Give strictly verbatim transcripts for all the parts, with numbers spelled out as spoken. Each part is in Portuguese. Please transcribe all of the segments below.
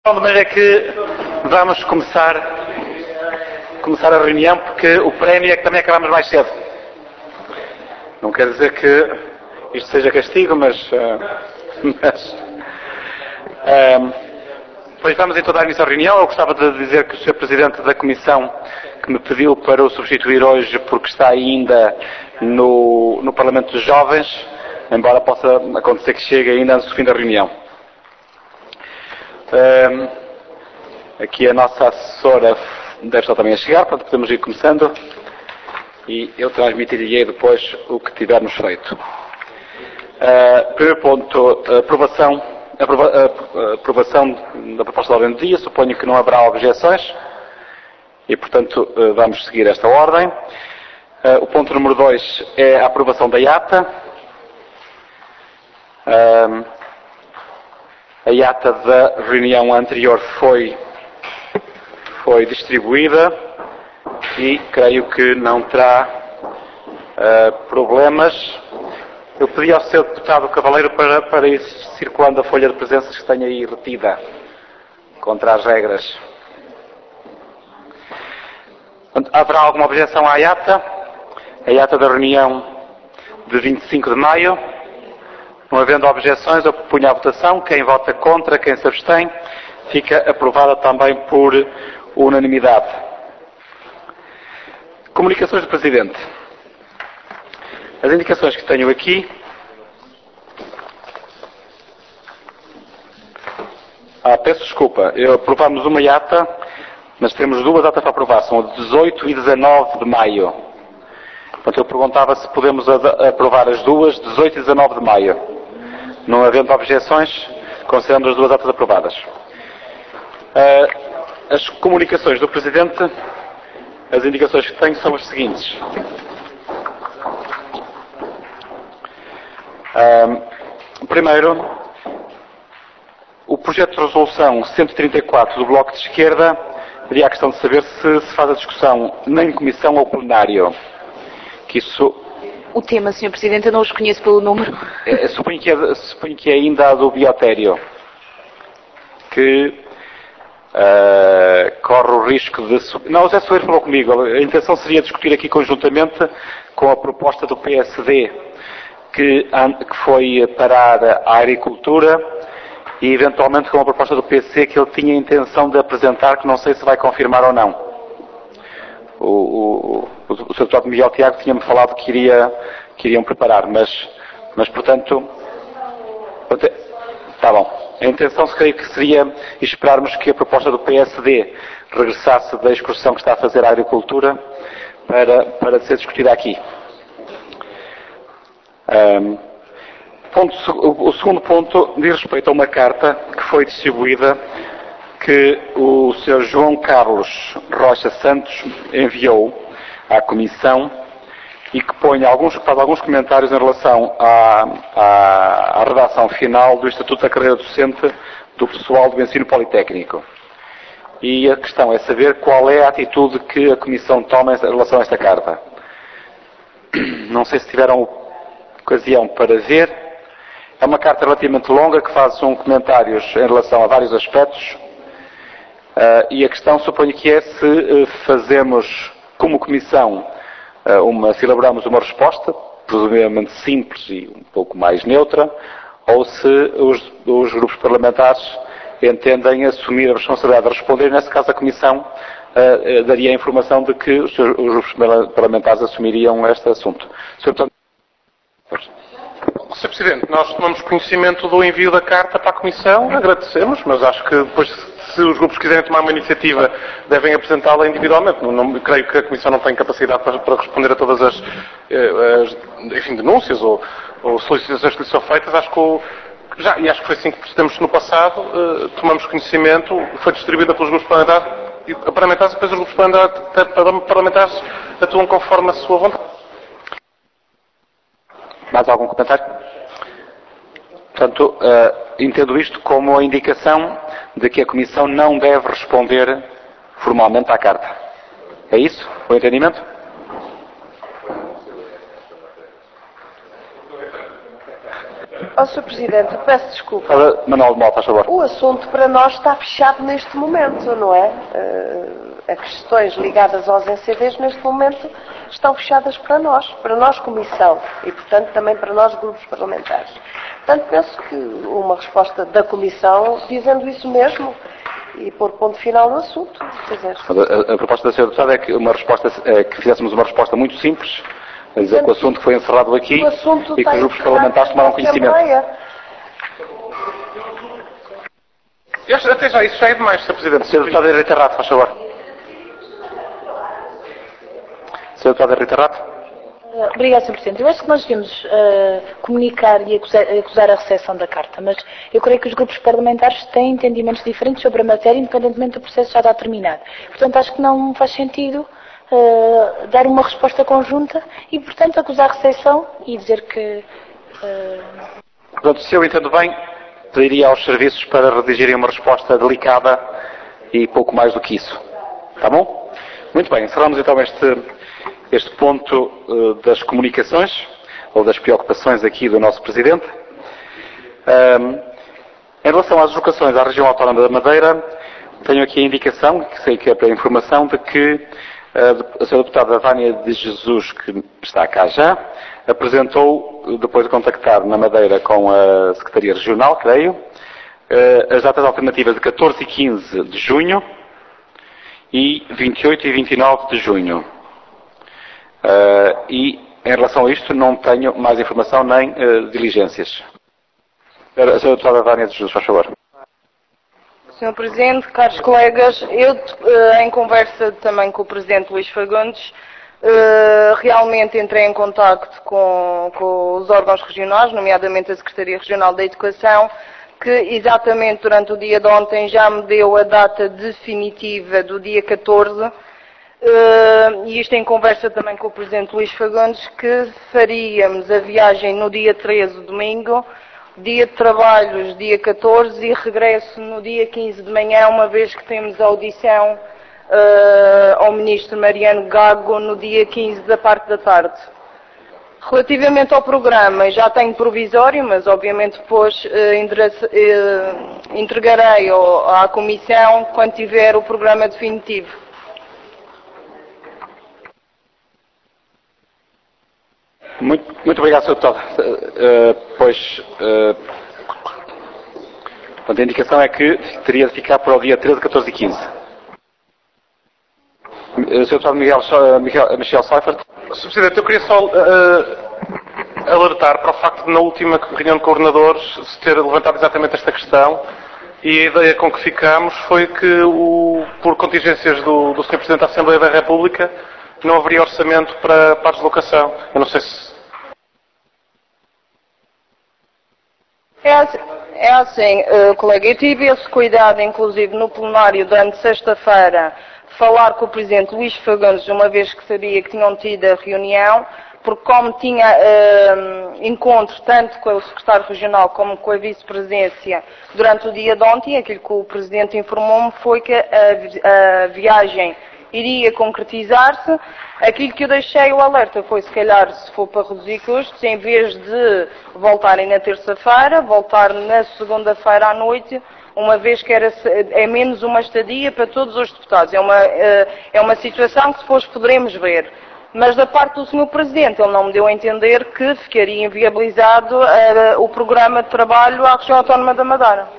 De maneira que vamos começar, começar a reunião, porque o prémio é que também acabamos mais cedo. Não quer dizer que isto seja castigo, mas... Uh, mas uh, pois vamos então dar início à reunião. Eu gostava de dizer que o senhor Presidente da Comissão, que me pediu para o substituir hoje, porque está ainda no, no Parlamento dos Jovens, embora possa acontecer que chegue ainda antes do fim da reunião. Um, aqui a nossa assessora deve estar também a chegar, portanto podemos ir começando e eu transmitir-lhe depois o que tivermos feito. Uh, primeiro ponto, aprovação, aprova, uh, aprovação da proposta de ordem do dia. Suponho que não haverá objeções e, portanto, uh, vamos seguir esta ordem. Uh, o ponto número dois é a aprovação da I A T A. Uh, A I A T A da reunião anterior foi, foi distribuída e creio que não terá uh, problemas. Eu pedi ao senhor Deputado Cavaleiro para, para ir circulando a folha de presenças que tenha aí retida contra as regras. Haverá alguma objeção à I A T A? A I A T A da reunião de vinte e cinco de maio. Não havendo objeções, eu propunho à votação. Quem vota contra, quem se abstém, fica aprovada também por unanimidade. Comunicações do Presidente. As indicações que tenho aqui... Ah, peço desculpa. Eu aprovamos uma I A T A, mas temos duas datas para aprovar. São a dezoito e dezanove de maio. Portanto, eu perguntava se podemos aprovar as duas, dezoito e dezanove de maio. Não havendo objeções, consideramos as duas datas aprovadas. Uh, as comunicações do Presidente, as indicações que tenho são as seguintes. Uh, primeiro, o projeto de resolução cento e trinta e quatro do Bloco de Esquerda teria a questão de saber se se faz a discussão nem em comissão ou plenário. Que isso... O tema, senhor Presidente, eu não os conheço pelo número. É, suponho, que é, suponho que é ainda a do biotério, que uh, corre o risco de... Não, o José Soeiro falou comigo. A intenção seria discutir aqui conjuntamente com a proposta do P S D, que, que foi parar a agricultura, e eventualmente com a proposta do P C que ele tinha a intenção de apresentar, que não sei se vai confirmar ou não. O, o, o, o senhor Deputado Miguel Tiago tinha-me falado que, iria, que iriam preparar, mas, mas portanto, está bom. A intenção, se creio que seria esperarmos que a proposta do P S D regressasse da excursão que está a fazer à agricultura para, para ser discutida aqui. Um, ponto, o, o segundo ponto diz respeito a uma carta que foi distribuída, que o senhor João Carlos Rocha Santos enviou à Comissão e que põe alguns, faz alguns comentários em relação à, à, à redação final do Estatuto da Carreira Docente do pessoal do ensino politécnico. E a questão é saber qual é a atitude que a Comissão toma em relação a esta carta. Não sei se tiveram ocasião para ver. É uma carta relativamente longa que faz um comentários em relação a vários aspectos. Uh, e a questão, suponho que é se uh, fazemos, como Comissão, uh, uma, se elaboramos uma resposta, presumivelmente simples e um pouco mais neutra, ou se os, os grupos parlamentares entendem assumir a responsabilidade de responder. Nesse caso, a Comissão uh, uh, daria a informação de que os, os grupos parlamentares assumiriam este assunto. senhor senhor Presidente, nós tomamos conhecimento do envio da carta para a Comissão, agradecemos, mas acho que depois, se os grupos quiserem tomar uma iniciativa, devem apresentá-la individualmente. Não, não, creio que a Comissão não tem capacidade para, para responder a todas as, as enfim, denúncias ou, ou solicitações que lhe são feitas. Acho que o, já, e acho que foi assim que procedemos no passado, uh, tomamos conhecimento, foi distribuída pelos grupos parlamentares e, parlamentares, e depois os grupos parlamentares, parlamentares atuam conforme a sua vontade. Mais algum comentário? Portanto, uh, entendo isto como a indicação de que a Comissão não deve responder formalmente à carta. É isso? O entendimento? Ó, senhor Presidente, peço desculpa. Uh, Manuel de Mota, por favor. O assunto para nós está fechado neste momento, não é? Uh, as questões ligadas aos N C Ds neste momento estão fechadas para nós, para nós Comissão e, portanto, também para nós grupos parlamentares. Portanto, penso que uma resposta da Comissão dizendo isso mesmo e pôr ponto final no assunto. A, a proposta da senhora Deputada é que, uma resposta, é que fizéssemos uma resposta muito simples, a dizer que o assunto foi encerrado aqui e que os grupos parlamentares tomaram conhecimento. Eu, até já, isso já é demais, senhor Presidente. senhora Deputada Rita Rato, faz favor. senhora Deputada Rita Rato. Obrigada, senhor Presidente. Eu acho que nós devemos uh, comunicar e acusar, acusar a recepção da carta, mas eu creio que os grupos parlamentares têm entendimentos diferentes sobre a matéria, independentemente do processo já estar terminado. Portanto, acho que não faz sentido uh, dar uma resposta conjunta e, portanto, acusar a recepção e dizer que... Uh... Portanto, se eu entendo bem, pediria aos serviços para redigirem uma resposta delicada e pouco mais do que isso. Está bom? Muito bem, encerramos então este... este ponto uh, das comunicações, ou das preocupações aqui do nosso Presidente. Um, em relação às deslocações à região autónoma da Madeira, tenho aqui a indicação, que sei que é para a informação, de que uh, a senhora Deputada Vânia de Jesus, que está cá já, apresentou, depois de contactar na Madeira com a Secretaria Regional, creio, uh, as datas alternativas de catorze e quinze de junho e vinte e oito e vinte e nove de junho. Uh, e, em relação a isto, não tenho mais informação nem uh, diligências. A senhora Deputada Vânia de Jesus, faz favor. senhor Presidente, caros colegas, eu, uh, em conversa também com o Presidente Luís Fagundes, uh, realmente entrei em contacto com, com os órgãos regionais, nomeadamente a Secretaria Regional da Educação, que exatamente durante o dia de ontem já me deu a data definitiva do dia catorze, Uh, e isto em conversa também com o Presidente Luís Fagundes, que faríamos a viagem no dia treze, domingo, dia de trabalhos dia catorze e regresso no dia quinze de manhã, uma vez que temos a audição uh, ao Ministro Mariano Gago no dia quinze da parte da tarde. Relativamente ao programa, já tenho provisório, mas obviamente depois uh, endereço, uh, entregarei ao, à Comissão quando tiver o programa definitivo. Muito, muito obrigado, senhor Deputado. Uh, pois, uh, a indicação é que teria de ficar para o dia treze, catorze e quinze. Uh, senhor Deputado Miguel, Miguel, Michel Seifert. senhor Presidente, eu queria só uh, alertar para o facto de, na última reunião de coordenadores, se ter levantado exatamente esta questão, e a ideia com que ficámos foi que, o, por contingências do, do senhor Presidente da Assembleia da República, não haveria orçamento para, para a deslocação. Eu não sei se... É assim, é assim uh, colega, eu tive esse cuidado, inclusive, no plenário durante sexta-feira, falar com o Presidente Luís Fagundes, uma vez que sabia que tinham tido a reunião, porque como tinha uh, encontro tanto com o Secretário Regional como com a Vice-Presidência durante o dia de ontem, aquilo que o Presidente informou-me foi que a, a viagem iria concretizar-se. Aquilo que eu deixei o alerta foi, se calhar, se for para reduzir custos, em vez de voltarem na terça-feira, voltar na segunda-feira à noite, uma vez que era, é menos uma estadia para todos os deputados. É uma, é uma situação que depois poderemos ver. Mas da parte do senhor Presidente, ele não me deu a entender que ficaria inviabilizado uh, o programa de trabalho à região autónoma da Madeira.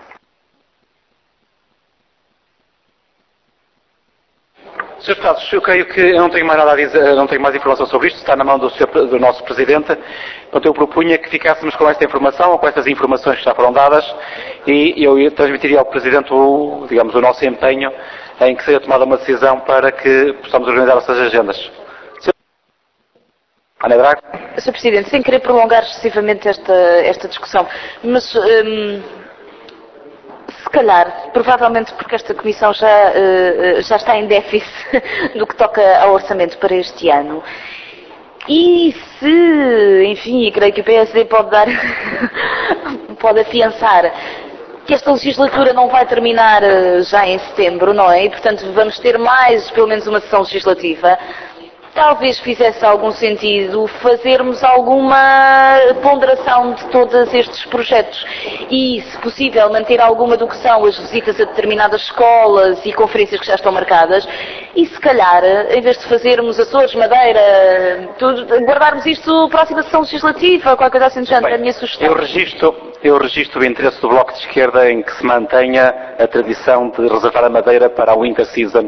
senhor Deputados, eu creio que eu não tenho mais nada a dizer, não tenho mais informação sobre isto, está na mão do, senhor, do nosso Presidente. Portanto, eu propunha que ficássemos com esta informação, ou com estas informações que já foram dadas, e eu transmitiria ao Presidente o, digamos, o nosso empenho em que seja tomada uma decisão para que possamos organizar essas agendas. senhor Ana Drago. senhor Presidente, sem querer prolongar excessivamente esta, esta discussão, mas... Hum... Se calhar, provavelmente porque esta Comissão já, uh, já está em déficit no que toca ao orçamento para este ano. E se, enfim, creio que o P S D pode dar, pode afiançar que esta legislatura não vai terminar uh, já em setembro, não é? E, portanto, vamos ter mais, pelo menos, uma sessão legislativa. talvez fizesse algum sentido fazermos alguma ponderação de todos estes projetos e, se possível, manter alguma do que são as visitas a determinadas escolas e conferências que já estão marcadas e, se calhar, em vez de fazermos Açores, Madeira, tudo, guardarmos isto próxima sessão legislativa, qualquer coisa assim do género, é a minha sugestão. Eu registro, eu registro o interesse do Bloco de Esquerda em que se mantenha a tradição de reservar a Madeira para a Winter Season.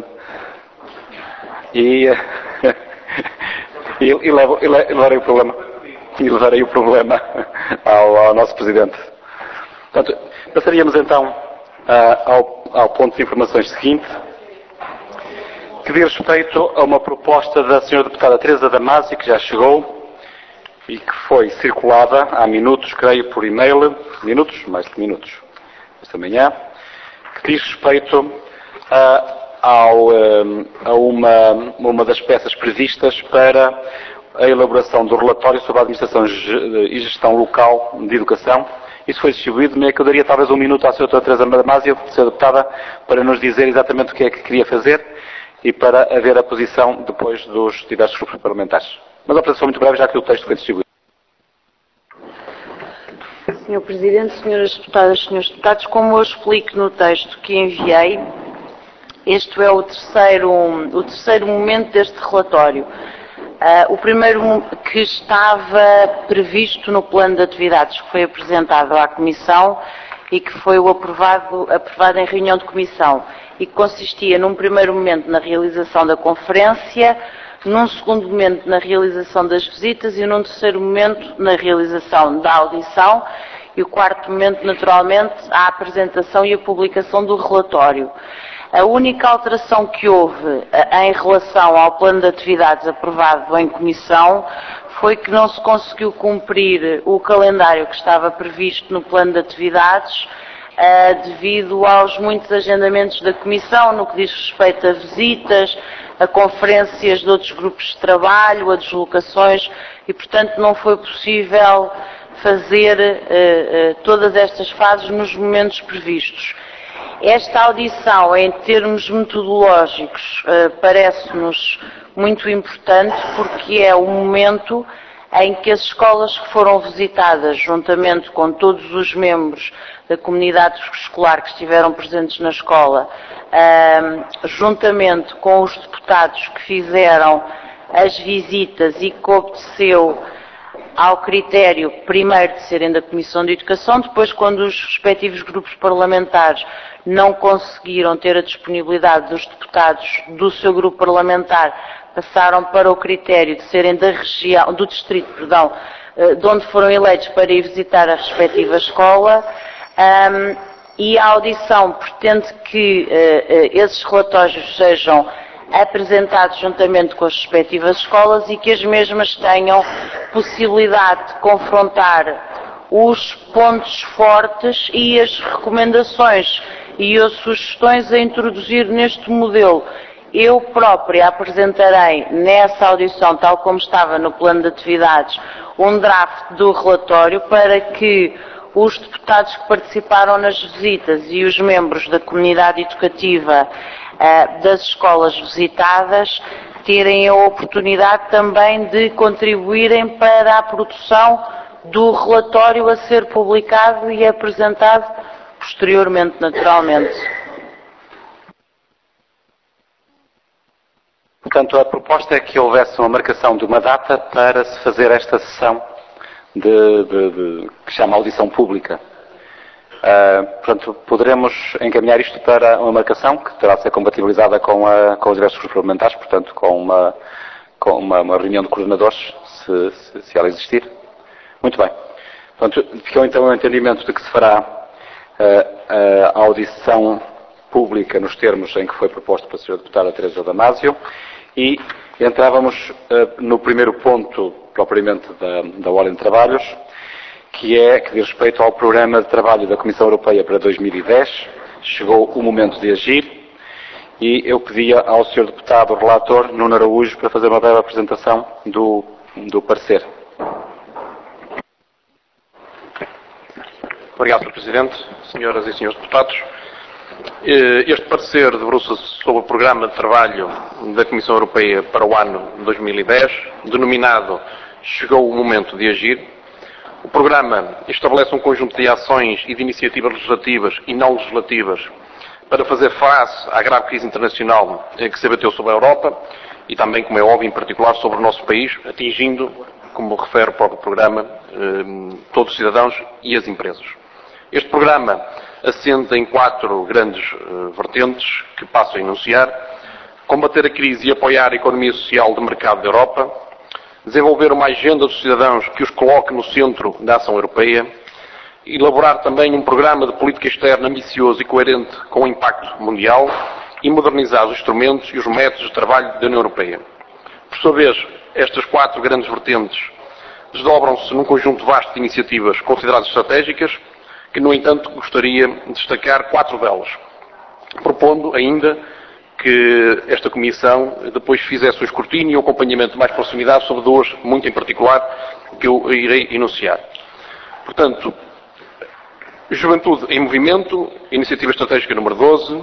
E, e, e, levo, e levarei o problema, e levarei o problema ao, ao nosso Presidente. Portanto, passaríamos então uh, ao, ao ponto de informações seguinte, que diz respeito a uma proposta da senhora Deputada Teresa Damasio, que já chegou e que foi circulada há minutos, creio, por e-mail, minutos, mais de minutos, esta manhã, que diz respeito a Ao, a uma, uma das peças previstas para a elaboração do relatório sobre a administração e gestão local de educação. Isso foi distribuído, mas é que eu daria talvez um minuto à senhora Teresa Damasio, senhora deputada, para nos dizer exatamente o que é que queria fazer e para haver a posição depois dos diversos grupos parlamentares. Mas a apresentação muito breve, já que o texto foi distribuído. senhor Presidente, senhoras deputadas, senhores deputados, como eu explico no texto que enviei, este é o terceiro, o terceiro momento deste relatório. Uh, o primeiro que estava previsto no plano de atividades que foi apresentado à Comissão e que foi o aprovado, aprovado em reunião de Comissão e que consistia num primeiro momento na realização da conferência, num segundo momento na realização das visitas e num terceiro momento na realização da audição e o quarto momento, naturalmente, a apresentação e a publicação do relatório. A única alteração que houve em relação ao plano de atividades aprovado em Comissão foi que não se conseguiu cumprir o calendário que estava previsto no plano de atividades devido aos muitos agendamentos da Comissão no que diz respeito a visitas, a conferências de outros grupos de trabalho, a deslocações e, portanto, não foi possível fazer uh, uh, todas estas fases nos momentos previstos. Esta audição, em termos metodológicos, uh, parece-nos muito importante porque é o momento em que as escolas que foram visitadas, juntamente com todos os membros da comunidade escolar que estiveram presentes na escola, uh, juntamente com os deputados que fizeram as visitas e que obedeceu ao critério, primeiro, de serem da Comissão de Educação, depois, quando os respectivos grupos parlamentares não conseguiram ter a disponibilidade dos deputados do seu grupo parlamentar, passaram para o critério de serem da região, do distrito, perdão, de onde foram eleitos para ir visitar a respectiva escola, um, e a audição pretende que uh, esses relatórios sejam apresentados juntamente com as respectivas escolas e que as mesmas tenham possibilidade de confrontar os pontos fortes e as recomendações e as sugestões a introduzir neste modelo. Eu própria apresentarei nessa audição, tal como estava no plano de atividades, um draft do relatório para que os deputados que participaram nas visitas e os membros da comunidade educativa uh, das escolas visitadas terem a oportunidade também de contribuírem para a produção do relatório a ser publicado e apresentado posteriormente, naturalmente. Portanto, a proposta é que houvesse uma marcação de uma data para se fazer esta sessão de, de, de, que chama audição pública. Uh, portanto, poderemos encaminhar isto para uma marcação que terá de ser compatibilizada com, a, com os diversos grupos parlamentares, portanto, com uma, com uma, uma reunião de coordenadores, se, se, se ela existir. Muito bem. Portanto, ficou então o entendimento de que se fará uh, a audição pública nos termos em que foi proposto pela senhora Deputada Teresa Damasio e entrávamos uh, no primeiro ponto propriamente da, da ordem de trabalhos, que é que diz respeito ao programa de trabalho da Comissão Europeia para dois mil e dez. Chegou o momento de agir e eu pedia ao senhor Deputado Relator Nuno Araújo para fazer uma breve apresentação do, do parecer. Obrigado, senhor Presidente, senhoras e senhores deputados. Este parecer debruça-se sobre o Programa de Trabalho da Comissão Europeia para o ano dois mil e dez, denominado Chegou o Momento de Agir. O programa estabelece um conjunto de ações e de iniciativas legislativas e não legislativas para fazer face à grave crise internacional que se abateu sobre a Europa e também, como é óbvio, em particular sobre o nosso país, atingindo, como refere o próprio programa, todos os cidadãos e as empresas. Este programa assenta em quatro grandes uh, vertentes que passo a enunciar: combater a crise e apoiar a economia social de mercado da Europa, desenvolver uma agenda dos cidadãos que os coloque no centro da ação europeia, elaborar também um programa de política externa ambicioso e coerente com o impacto mundial e modernizar os instrumentos e os métodos de trabalho da União Europeia. Por sua vez, estas quatro grandes vertentes desdobram-se num conjunto vasto de iniciativas consideradas estratégicas, que, no entanto, gostaria de destacar quatro delas, propondo ainda que esta Comissão depois fizesse o escrutínio e o acompanhamento de mais proximidade sobre duas, muito em particular, que eu irei enunciar. Portanto, Juventude em Movimento, Iniciativa Estratégica número doze,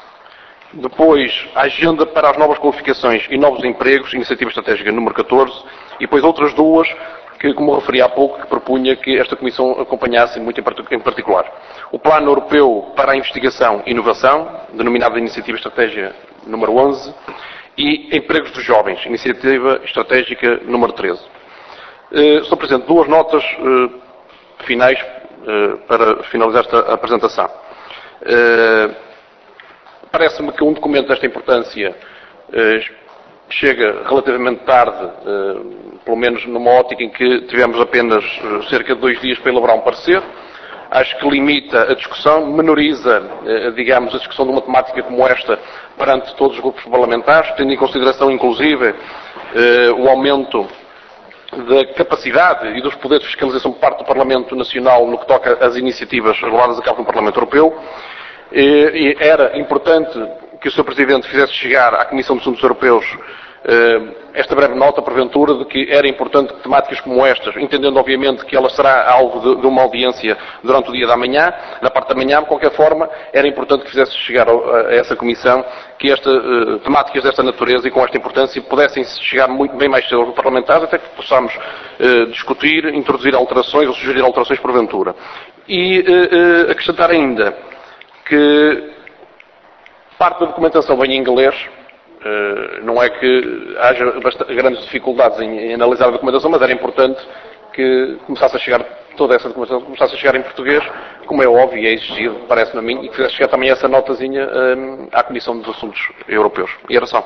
depois a Agenda para as Novas Qualificações e Novos Empregos, Iniciativa Estratégica número catorze, e depois outras duas, que, como referi há pouco, que propunha que esta Comissão acompanhasse muito em particular. O Plano Europeu para a Investigação e Inovação, denominado Iniciativa Estratégica número onze, e Empregos dos Jovens, Iniciativa Estratégica número treze. Sr. Presidente, duas notas uh, finais uh, para finalizar esta apresentação. Uh, Parece-me que um documento desta importância uh, chega relativamente tarde, uh, pelo menos numa ótica em que tivemos apenas uh, cerca de dois dias para elaborar um parecer. Acho que limita a discussão, menoriza, uh, digamos, a discussão de uma temática como esta perante todos os grupos parlamentares, tendo em consideração, inclusive, uh, o aumento da capacidade e dos poderes de fiscalização por parte do Parlamento Nacional no que toca às iniciativas levadas a cabo no Parlamento Europeu. E, e era importante que o senhor Presidente fizesse chegar à Comissão dos Assuntos Europeus eh, esta breve nota, porventura, de que era importante que temáticas como estas, entendendo obviamente que ela será alvo de, de uma audiência durante o dia da manhã, na parte da manhã, de qualquer forma, era importante que fizesse chegar a, a essa Comissão que esta, eh, temáticas desta natureza e com esta importância pudessem chegar muito bem mais cedo aos parlamentares, até que possamos eh, discutir, introduzir alterações ou sugerir alterações porventura. E eh, eh, acrescentar ainda que parte da documentação vem em inglês, não é que haja grandes dificuldades em analisar a documentação, mas era importante que começasse a chegar toda essa documentação, começasse a chegar em português, como é óbvio e é exigido, parece-me a mim, e que fizesse chegar também essa notazinha à Comissão dos Assuntos Europeus. E era só.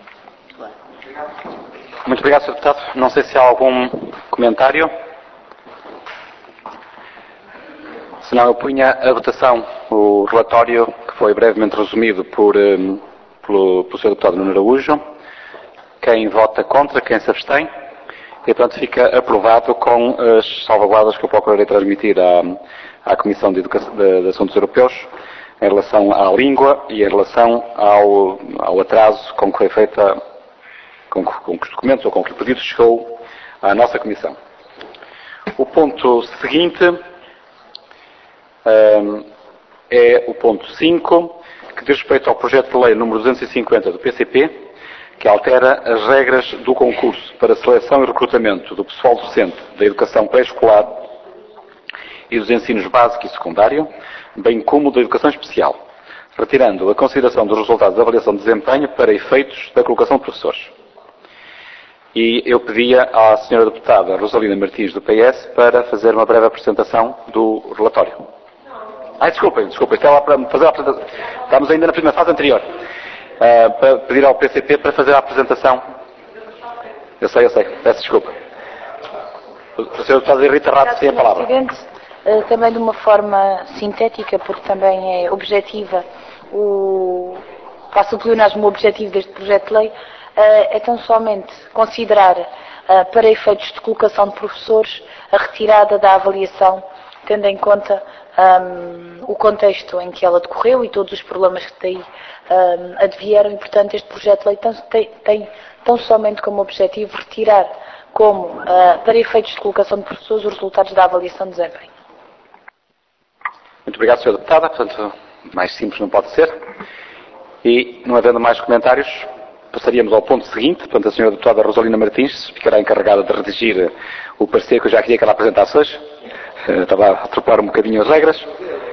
Muito obrigado, senhor Deputado. Não sei se há algum comentário. Se não, eu punha a votação o relatório que foi brevemente resumido por, um, pelo, pelo senhor Deputado Nuno Araújo. Quem vota contra, quem se abstém. E, portanto, fica aprovado com as salvaguardas que eu procurarei transmitir à, à Comissão de, Educação, de, de Assuntos Europeus em relação à língua e em relação ao, ao atraso com que foi feita, com, com que os documentos ou com que o pedido chegou à nossa Comissão. O ponto seguinte Um, é o ponto cinco, que diz respeito ao projeto de lei número duzentos e cinquenta do P C P, que altera as regras do concurso para seleção e recrutamento do pessoal docente da educação pré-escolar e dos ensinos básico e secundário, bem como da educação especial, retirando a consideração dos resultados da avaliação de desempenho para efeitos da colocação de professores. E eu pedia à senhora deputada Rosalina Martins, do P S, para fazer uma breve apresentação do relatório. Ah, desculpem, desculpem, estava para fazer a apresentação. Estamos ainda na primeira fase anterior. Uh, para pedir ao P C P para fazer a apresentação. Eu sei, eu sei, peço desculpa. O senhor Deputado Rita Rato tem a palavra. Presidente, uh, também de uma forma sintética, porque também é objetiva, o... passa o pleonasmo o objetivo deste projeto de lei, uh, é tão somente considerar, uh, para efeitos de colocação de professores, a retirada da avaliação, tendo em conta um, o contexto em que ela decorreu e todos os problemas que daí um, advieram, e, portanto, este projeto de lei tem, tem tão somente como objetivo retirar como, uh, para efeitos de colocação de professores, os resultados da avaliação de desempenho. Muito obrigado, senhora Deputada. Portanto, mais simples não pode ser. E, não havendo mais comentários, passaríamos ao ponto seguinte. Portanto, a senhora deputada Rosalina Martins ficará encarregada de redigir o parecer que eu já queria que ela apresentasse hoje. Estava a atropelar um bocadinho as regras.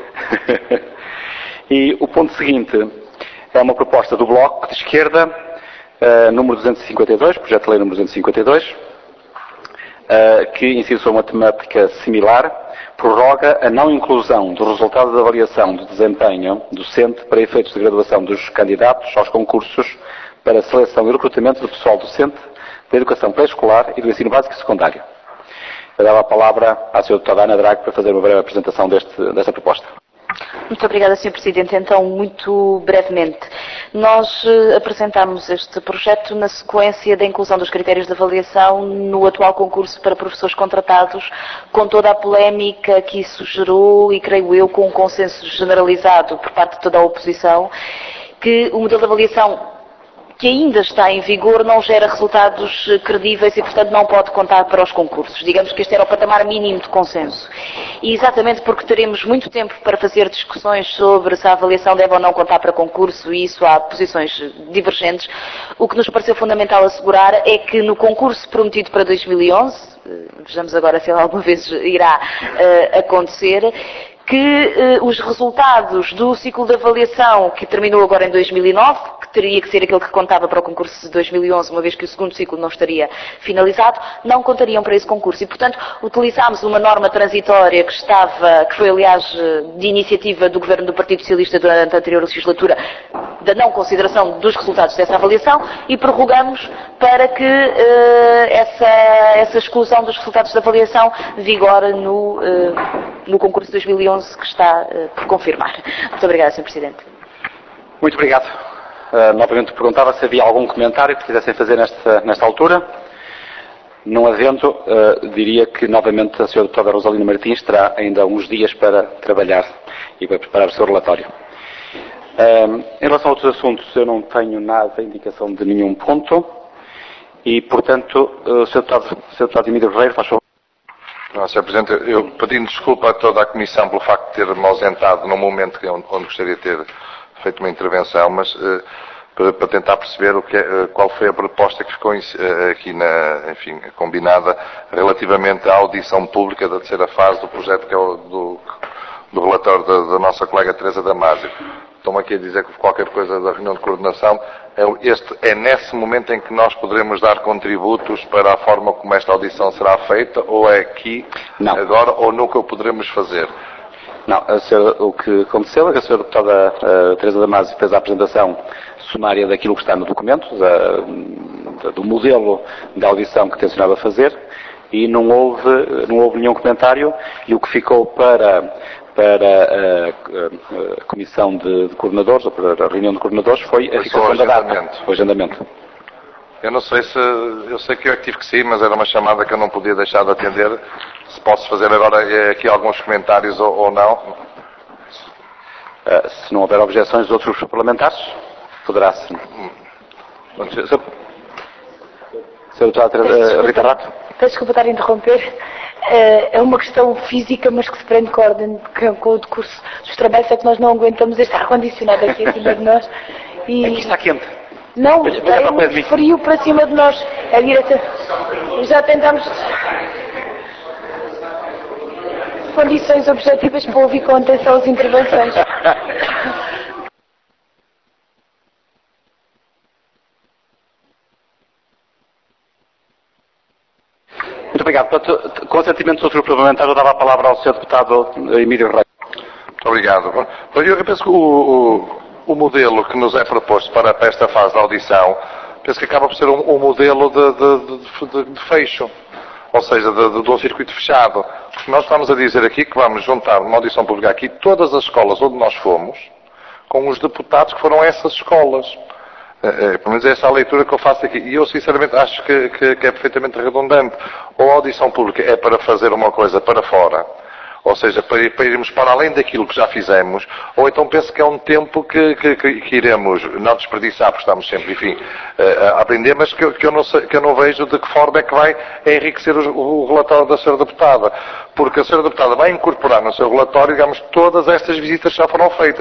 E o ponto seguinte é uma proposta do Bloco de Esquerda, uh, número duzentos e cinquenta e dois, projeto de lei número duzentos e cinquenta e dois, uh, que incide sobre uma temática similar, prorroga a não inclusão do resultado da avaliação do desempenho docente para efeitos de graduação dos candidatos aos concursos para seleção e recrutamento do pessoal docente da educação pré-escolar e do ensino básico e secundário. Eu dava a palavra à senhora deputada Ana Drago para fazer uma breve apresentação deste, desta proposta. Muito obrigada, senhor Presidente. Então, muito brevemente, nós eh, apresentamos este projeto na sequência da inclusão dos critérios de avaliação no atual concurso para professores contratados, com toda a polémica que isso gerou e, creio eu, com um consenso generalizado por parte de toda a oposição, que o modelo de avaliação que ainda está em vigor não gera resultados credíveis e, portanto, não pode contar para os concursos. Digamos que este era o patamar mínimo de consenso. E exatamente porque teremos muito tempo para fazer discussões sobre se a avaliação deve ou não contar para concurso, e isso há posições divergentes, o que nos pareceu fundamental assegurar é que no concurso prometido para dois mil e onze, vejamos agora se ele alguma vez irá uh, acontecer, que uh, os resultados do ciclo de avaliação que terminou agora em dois mil e nove, que teria que ser aquele que contava para o concurso de dois mil e onze, uma vez que o segundo ciclo não estaria finalizado, não contariam para esse concurso. E, portanto, utilizámos uma norma transitória que estava, que foi, aliás, de iniciativa do Governo do Partido Socialista durante a anterior legislatura, da não consideração dos resultados dessa avaliação, e prorrogamos para que uh, essa, essa exclusão dos resultados da avaliação vigore no, uh, no concurso de dois mil e onze, que está uh, por confirmar. Muito obrigada, senhor Presidente. Muito obrigado. Uh, novamente perguntava se havia algum comentário que quisessem fazer nesta, nesta altura. Não havendo, uh, diria que novamente a senhora deputada Rosalina Martins terá ainda uns dias para trabalhar e para preparar o seu relatório. Uh, em relação a outros assuntos, eu não tenho nada, indicação de nenhum ponto e, portanto, uh, o senhor deputado, senhor deputado Emílio Ferreira, faz favor. Não, senhor Presidente, eu pedindo desculpa a toda a Comissão pelo facto de ter-me ausentado num momento onde, onde gostaria de ter feito uma intervenção, mas uh, para, para tentar perceber o que é, uh, qual foi a proposta que ficou uh, aqui na, enfim, combinada relativamente à audição pública da terceira fase do projeto que é o do, do relatório da, da nossa colega Teresa Damasio. Estão aqui a dizer que qualquer coisa da reunião de coordenação, este é nesse momento em que nós poderemos dar contributos para a forma como esta audição será feita, ou é aqui, não, agora, ou nunca o poderemos fazer? Não, a senhora, o que aconteceu é que a senhora deputada a Teresa Damasio fez a apresentação sumária daquilo que está no documento, da, do modelo de audição que tencionava fazer, e não houve, não houve nenhum comentário, e o que ficou para... para a, a, a comissão de, de coordenadores, ou para a reunião de coordenadores, foi a fixação da data, o agendamento. Eu não sei se, eu sei que eu tive que sair, mas era uma chamada que eu não podia deixar de atender. Se posso fazer agora aqui alguns comentários ou, ou não? Uh, se não houver objeções dos outros grupos parlamentares, poderá-se. Senhor Deputada Rita Rato. Peço desculpa estar a interromper. É uma questão física, mas que se prende com, a ordem, com o decurso dos trabalhos, é que nós não aguentamos este ar-condicionado aqui acima de nós. E... Aqui está quente. Não, é muito frio para cima de nós. É direita. Já tentamos condições objetivas para ouvir com atenção as intervenções. Muito obrigado. Portanto, com assentimento dos outros parlamentares, eu dava a palavra ao senhor deputado Emílio Ferreira. Muito obrigado. Eu penso que o, o, o modelo que nos é proposto para esta fase da audição, penso que acaba por ser um, um modelo de, de, de, de fecho, ou seja, de, de, de um circuito fechado. Porque nós estamos a dizer aqui que vamos juntar numa audição pública aqui todas as escolas onde nós fomos, com os deputados que foram a essas escolas. É, pelo menos é essa a leitura que eu faço aqui. E eu, sinceramente, acho que, que, que é perfeitamente redundante. Ou a audição pública é para fazer uma coisa para fora, ou seja, para, para irmos para além daquilo que já fizemos, ou então penso que é um tempo que, que, que iremos não desperdiçar, porque estamos sempre, enfim, a aprender, mas que, que, eu não sei, que eu não vejo de que forma é que vai enriquecer o, o relatório da senhora deputada. Porque a senhora deputada vai incorporar no seu relatório, digamos, todas estas visitas que já foram feitas.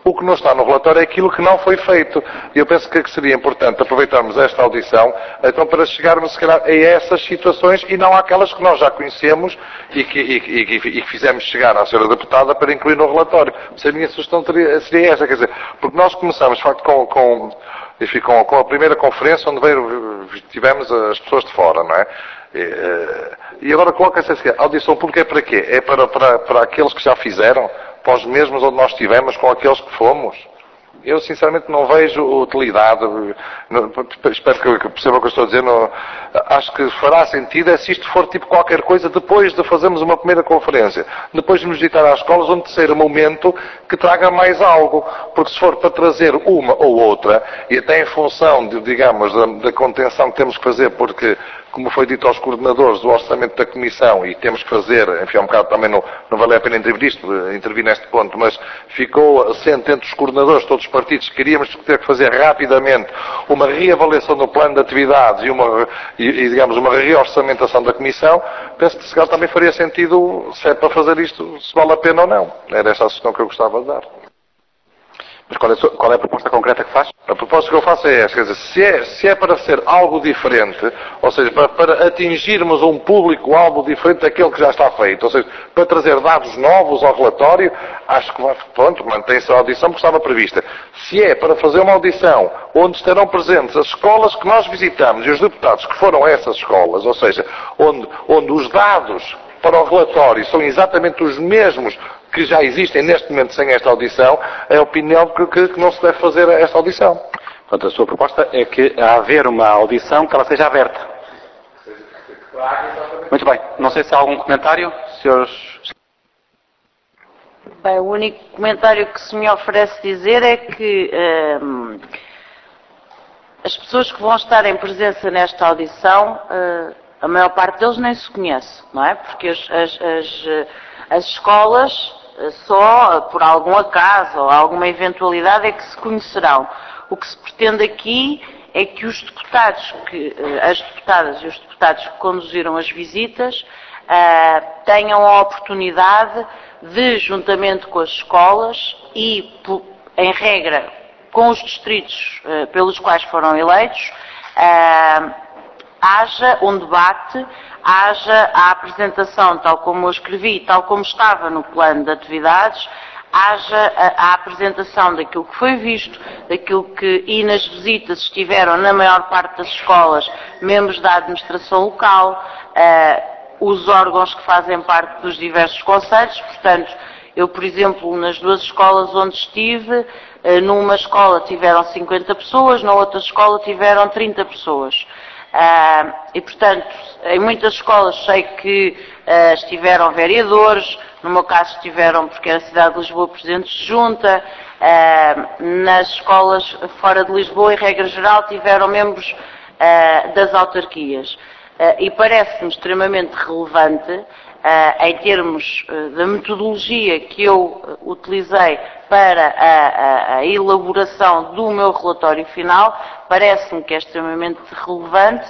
O que não está no relatório é aquilo que não foi feito. E eu penso que seria importante aproveitarmos esta audição então para chegarmos, se calhar, a essas situações e não àquelas que nós já conhecemos e que, e, e, e que fizemos chegar à senhora deputada para incluir no relatório. Se a minha sugestão teria, seria essa, quer dizer, porque nós começamos, de facto, com, com, enfim, com, com a primeira conferência onde veio, tivemos as pessoas de fora, não é? E, e agora coloca-se assim, a audição pública é para quê? É para, para, para aqueles que já fizeram? Para os mesmos onde nós estivemos, com aqueles que fomos? Eu, sinceramente, não vejo utilidade. Não, espero que percebam o que eu estou a dizer. Não, acho que fará sentido é se isto for tipo qualquer coisa depois de fazermos uma primeira conferência. Depois de nos visitar às escolas, um terceiro momento que traga mais algo. Porque se for para trazer uma ou outra, e até em função, de, digamos, da, da contenção que temos que fazer, porque, como foi dito aos coordenadores do orçamento da Comissão, e temos que fazer, enfim, um bocado também não, não vale a pena intervir isto, intervir neste ponto, mas ficou assente entre os coordenadores, todos os partidos, queríamos ter que fazer rapidamente uma reavaliação do plano de atividades e uma, e, e, digamos, uma reorçamentação da Comissão. Penso que se calhar também faria sentido, se é para fazer isto, se vale a pena ou não. Era essa a sugestão que eu gostava de dar. Mas qual é, a sua, qual é a proposta concreta que faz? A proposta que eu faço é esta, quer dizer, se é, se é para ser algo diferente, ou seja, para, para atingirmos um público-alvo diferente daquele que já está feito, ou seja, para trazer dados novos ao relatório, acho que vai, pronto, mantém-se a audição que estava prevista. Se é para fazer uma audição onde estarão presentes as escolas que nós visitamos e os deputados que foram a essas escolas, ou seja, onde, onde os dados para o relatório são exatamente os mesmos que já existem neste momento sem esta audição, é a opinião que, que, que não se deve fazer esta audição. Portanto, a sua proposta é que a haver uma audição que ela seja aberta. Muito bem. Não sei se há algum comentário, senhores. Bem, o único comentário que se me oferece dizer é que hum, as pessoas que vão estar em presença nesta audição, hum, a maior parte deles nem se conhece, não é? Porque as, as, as, as escolas só por algum acaso ou alguma eventualidade é que se conhecerão. O que se pretende aqui é que os deputados, que, as deputadas e os deputados que conduziram as visitas uh, tenham a oportunidade de, juntamente com as escolas e, em regra, com os distritos uh, pelos quais foram eleitos, uh, haja um debate, haja a apresentação, tal como eu escrevi, tal como estava no plano de atividades, haja a, a apresentação daquilo que foi visto, daquilo que, e nas visitas estiveram na maior parte das escolas, membros da administração local, uh, os órgãos que fazem parte dos diversos conselhos. Portanto, eu, por exemplo, nas duas escolas onde estive, uh, numa escola tiveram cinquenta pessoas, na outra escola tiveram trinta pessoas. Uh, e, portanto, em muitas escolas sei que uh, estiveram vereadores, no meu caso estiveram, porque era a cidade de Lisboa, presidentes de junta, uh, nas escolas fora de Lisboa, em regra geral, tiveram membros uh, das autarquias. Uh, e parece-me extremamente relevante, uh, em termos uh, da metodologia que eu uh, utilizei para a, a, a elaboração do meu relatório final, parece-me que é extremamente relevante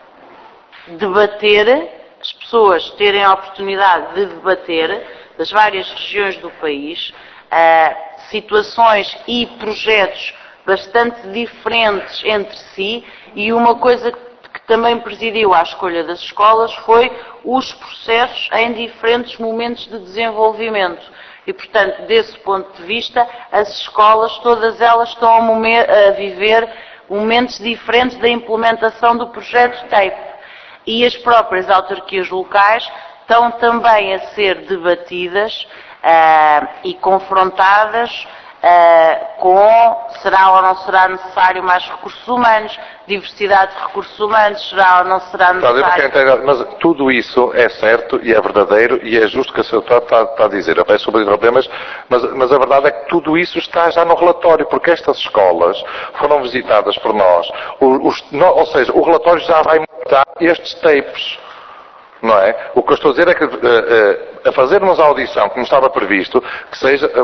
debater, as pessoas terem a oportunidade de debater das várias regiões do país, uh, situações e projetos bastante diferentes entre si, e uma coisa que também presidiu à escolha das escolas foi os processos em diferentes momentos de desenvolvimento. E, portanto, desse ponto de vista, as escolas, todas elas estão a, momer, a viver momentos diferentes da implementação do projeto TAPE. E as próprias autarquias locais estão também a ser debatidas uh, e confrontadas uh, com será ou não será necessário mais recursos humanos, diversidade de recursos humanos, será ou não será necessário... Mas tudo isso é certo e é verdadeiro e é justo que a senhora está, está a dizer. Eu peço sobre problemas, mas, mas a verdade é que tudo isso está já no relatório, porque estas escolas foram visitadas por nós. O, os, no, ou seja, o relatório já vai mostrar estes tapes. Não é? O que eu estou a dizer é que uh, uh, a fazermos a audição, como estava previsto, que seja... Uh,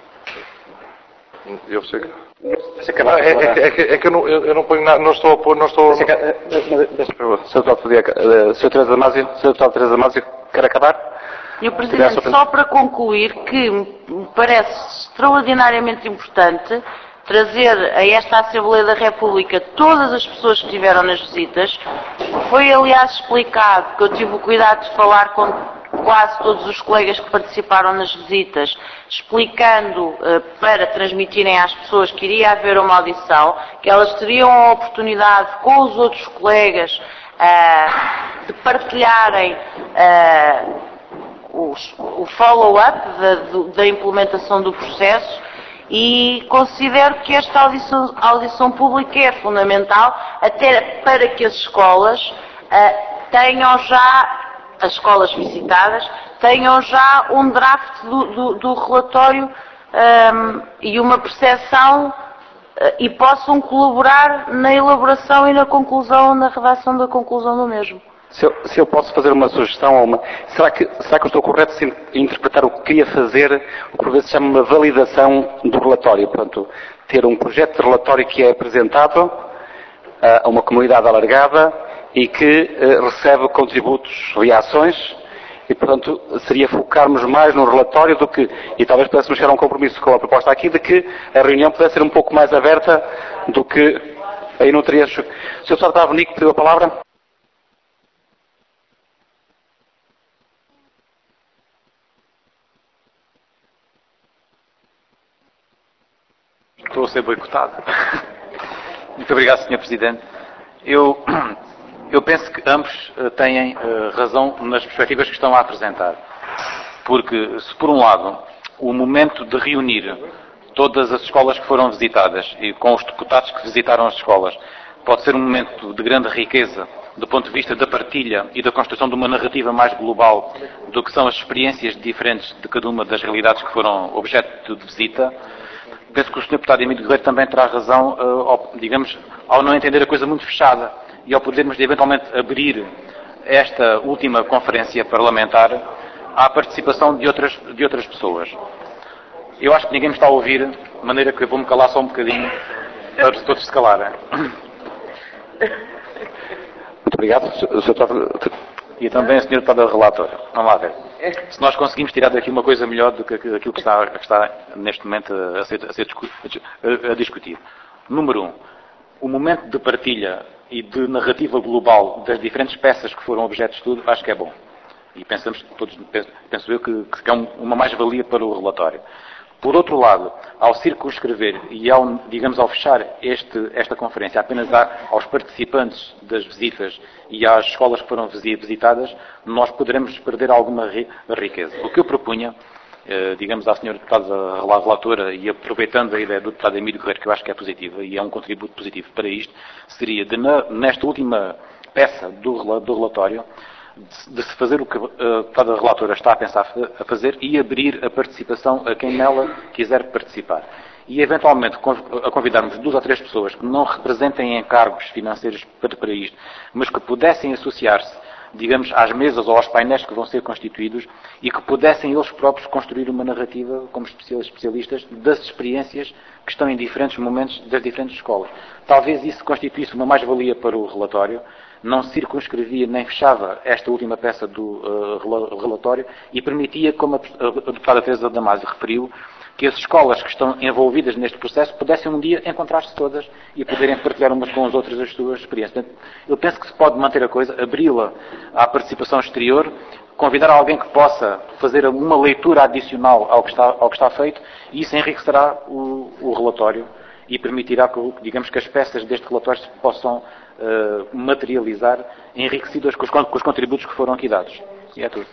eu sei que... Ah, é, é, é, que, é que eu não, eu, eu não ponho nada, não estou a pôr, não estou... Deixa, deixa, deixa, senhor Deputado, senhor Teresa Damasio, senhor Deputado Teresa Damasio, quer acabar? senhor Presidente, só para concluir que me parece extraordinariamente importante trazer a esta Assembleia da República todas as pessoas que estiveram nas visitas. Foi, aliás, explicado que eu tive o cuidado de falar com quase todos os colegas que participaram nas visitas, explicando uh, para transmitirem às pessoas que iria haver uma audição, que elas teriam a oportunidade com os outros colegas uh, de partilharem uh, os, o follow-up da, da implementação do processo. E considero que esta audição, audição pública é fundamental até para que as escolas uh, tenham já, as escolas visitadas, tenham já um draft do, do, do relatório um, e uma percepção uh, e possam colaborar na elaboração e na conclusão, na redação da conclusão do mesmo. Se eu, se eu posso fazer uma sugestão, ou uma, será, que, será que eu estou correto se interpretar o que queria fazer, o que por vezes se chama uma validação do relatório? Portanto, ter um projeto de relatório que é apresentado a uma comunidade alargada e que uh, recebe contributos, reações, e portanto seria focarmos mais no relatório do que, e talvez pudéssemos chegar a um compromisso com a proposta aqui, de que a reunião pudesse ser um pouco mais aberta do que, aí não teria... O senhor Deputado Avenico pediu a palavra? Estou a ser boicotado. Muito obrigado, senhor Presidente. Eu, eu penso que ambos têm uh, razão nas perspectivas que estão a apresentar. Porque, se por um lado, o momento de reunir todas as escolas que foram visitadas e com os deputados que visitaram as escolas pode ser um momento de grande riqueza do ponto de vista da partilha e da construção de uma narrativa mais global do que são as experiências diferentes de cada uma das realidades que foram objeto de visita, penso que o senhor Deputado Emílio Guerreiro também terá razão, uh, ao, digamos, ao não entender a coisa muito fechada e ao podermos eventualmente abrir esta última conferência parlamentar à participação de outras, de outras pessoas. Eu acho que ninguém me está a ouvir, de maneira que eu vou-me calar só um bocadinho para todos se calarem. Muito obrigado. O senhor... E também a senhora Deputada Relatora. Vamos lá ver. Se nós conseguimos tirar daqui uma coisa melhor do que aquilo que está, que está neste momento a ser, a ser a discutir. Número um, o momento de partilha e de narrativa global das diferentes peças que foram objeto de estudo, acho que é bom. E pensamos todos, penso eu, que, que é uma mais-valia para o relatório. Por outro lado, ao circunscrever e ao, digamos, ao fechar este, esta conferência apenas aos participantes das visitas e às escolas que foram visitadas, nós poderemos perder alguma riqueza. O que eu propunha, eh, digamos, à senhora Deputada Relatora, e aproveitando a ideia do Deputado Emílio Guerreiro, que eu acho que é positiva e é um contributo positivo para isto, seria, de, nesta última peça do, do relatório, de se fazer o que a deputada relatora está a pensar a fazer e abrir a participação a quem nela quiser participar. E, eventualmente, a convidarmos duas ou três pessoas que não representem encargos financeiros para, para isto, mas que pudessem associar-se, digamos, às mesas ou aos painéis que vão ser constituídos e que pudessem eles próprios construir uma narrativa, como especialistas, das experiências que estão em diferentes momentos das diferentes escolas. Talvez isso constituísse uma mais-valia para o relatório, não circunscrevia nem fechava esta última peça do uh, relatório e permitia, como a, a, a deputada Teresa Damasio referiu, que as escolas que estão envolvidas neste processo pudessem um dia encontrar-se todas e poderem partilhar umas com as outras as suas experiências. Portanto, eu penso que se pode manter a coisa, abri-la à participação exterior, convidar alguém que possa fazer uma leitura adicional ao que está, ao que está feito, e isso enriquecerá o, o relatório e permitirá que, digamos, que as peças deste relatório se possam uh, materializar enriquecidas com os, com os contributos que foram aqui dados. E é tudo.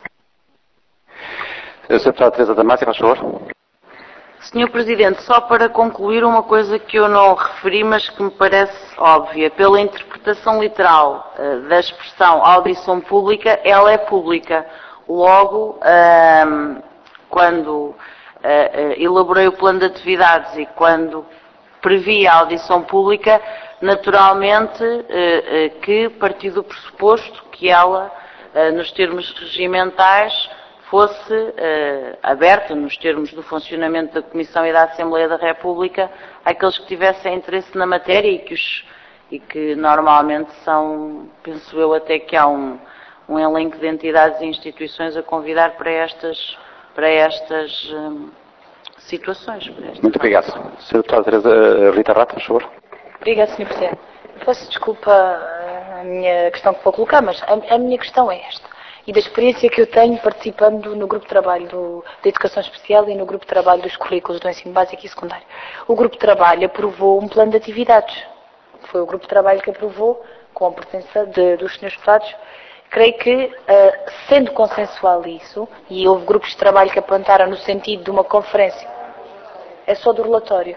senhora Deputada Teresa Damasio, faz favor. senhor Presidente, só para concluir uma coisa que eu não referi, mas que me parece óbvia. Pela interpretação literal uh, da expressão audição pública, ela é pública. Logo, uh, quando uh, uh, elaborei o plano de atividades e quando previ a audição pública, naturalmente uh, uh, que parti do pressuposto que ela, uh, nos termos regimentais, fosse uh, aberta, nos termos do funcionamento da Comissão e da Assembleia da República, àqueles que tivessem interesse na matéria e que, os, e que normalmente são, penso eu até que há um, um elenco de entidades e instituições a convidar para estas, para estas hum, situações. Para estas Muito obrigado. senhora Deputada Teresa Rita Rata, por favor. Obrigada, senhor Presidente. Peço desculpa a minha questão que vou colocar, mas a, a minha questão é esta. E da experiência que eu tenho participando no grupo de trabalho do, da Educação Especial e no grupo de trabalho dos currículos do ensino básico e secundário. O grupo de trabalho aprovou um plano de atividades. Foi o grupo de trabalho que aprovou, com a presença de, dos senhores deputados. Creio que, uh, sendo consensual isso, e houve grupos de trabalho que apontaram no sentido de uma conferência, é só do relatório.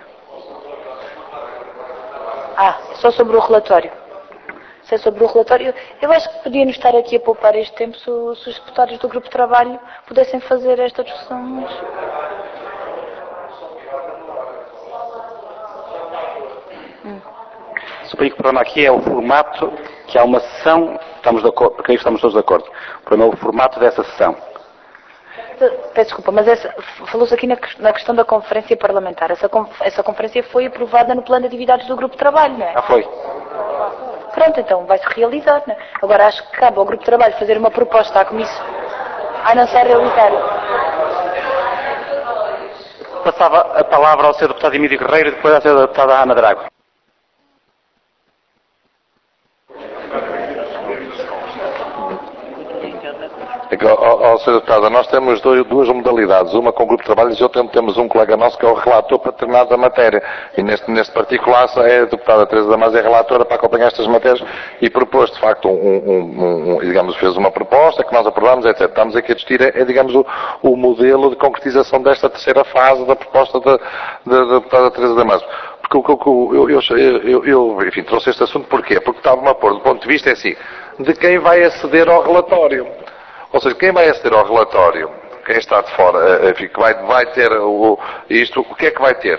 Ah, é só sobre o relatório. Se é sobre o relatório, eu acho que podíamos estar aqui a poupar este tempo se, se os deputados do grupo de trabalho pudessem fazer esta discussão. Mas... Hum. O único problema aqui é o formato, que há uma sessão, estamos de acordo, porque aí estamos todos de acordo. O problema é o formato dessa sessão. Peço desculpa, mas falou-se aqui na, na questão da conferência parlamentar. Essa, essa conferência foi aprovada no plano de atividades do grupo de trabalho, não é? Ah, foi. Pronto, então vai-se realizar, não é? Agora acho que cabe ao grupo de trabalho fazer uma proposta à comissão. Ah, não se vai realizar. Passava a palavra ao senhor deputado Emílio Guerreiro e depois à senhora deputada Ana Drago. Ó, ó, senhor Deputada, nós temos dois, duas modalidades, uma com o grupo de trabalho e outra temos um colega nosso que é o relator para determinada matéria. E neste, neste particular é a deputada Teresa Damasio, é relatora para acompanhar estas matérias e propôs, de facto, um, um, um, digamos, fez uma proposta que nós aprovamos, etcétera. Estamos aqui a discutir, é, é digamos, o, o modelo de concretização desta terceira fase da proposta da, da, da deputada Teresa Damasio. Porque eu, eu, eu, eu, enfim, trouxe este assunto porquê? Porque estava-me a pôr, do ponto de vista, é assim, de quem vai aceder ao relatório. Ou seja, quem vai aceder ao relatório, quem está de fora, enfim, que vai, vai ter o, isto, o que é que vai ter?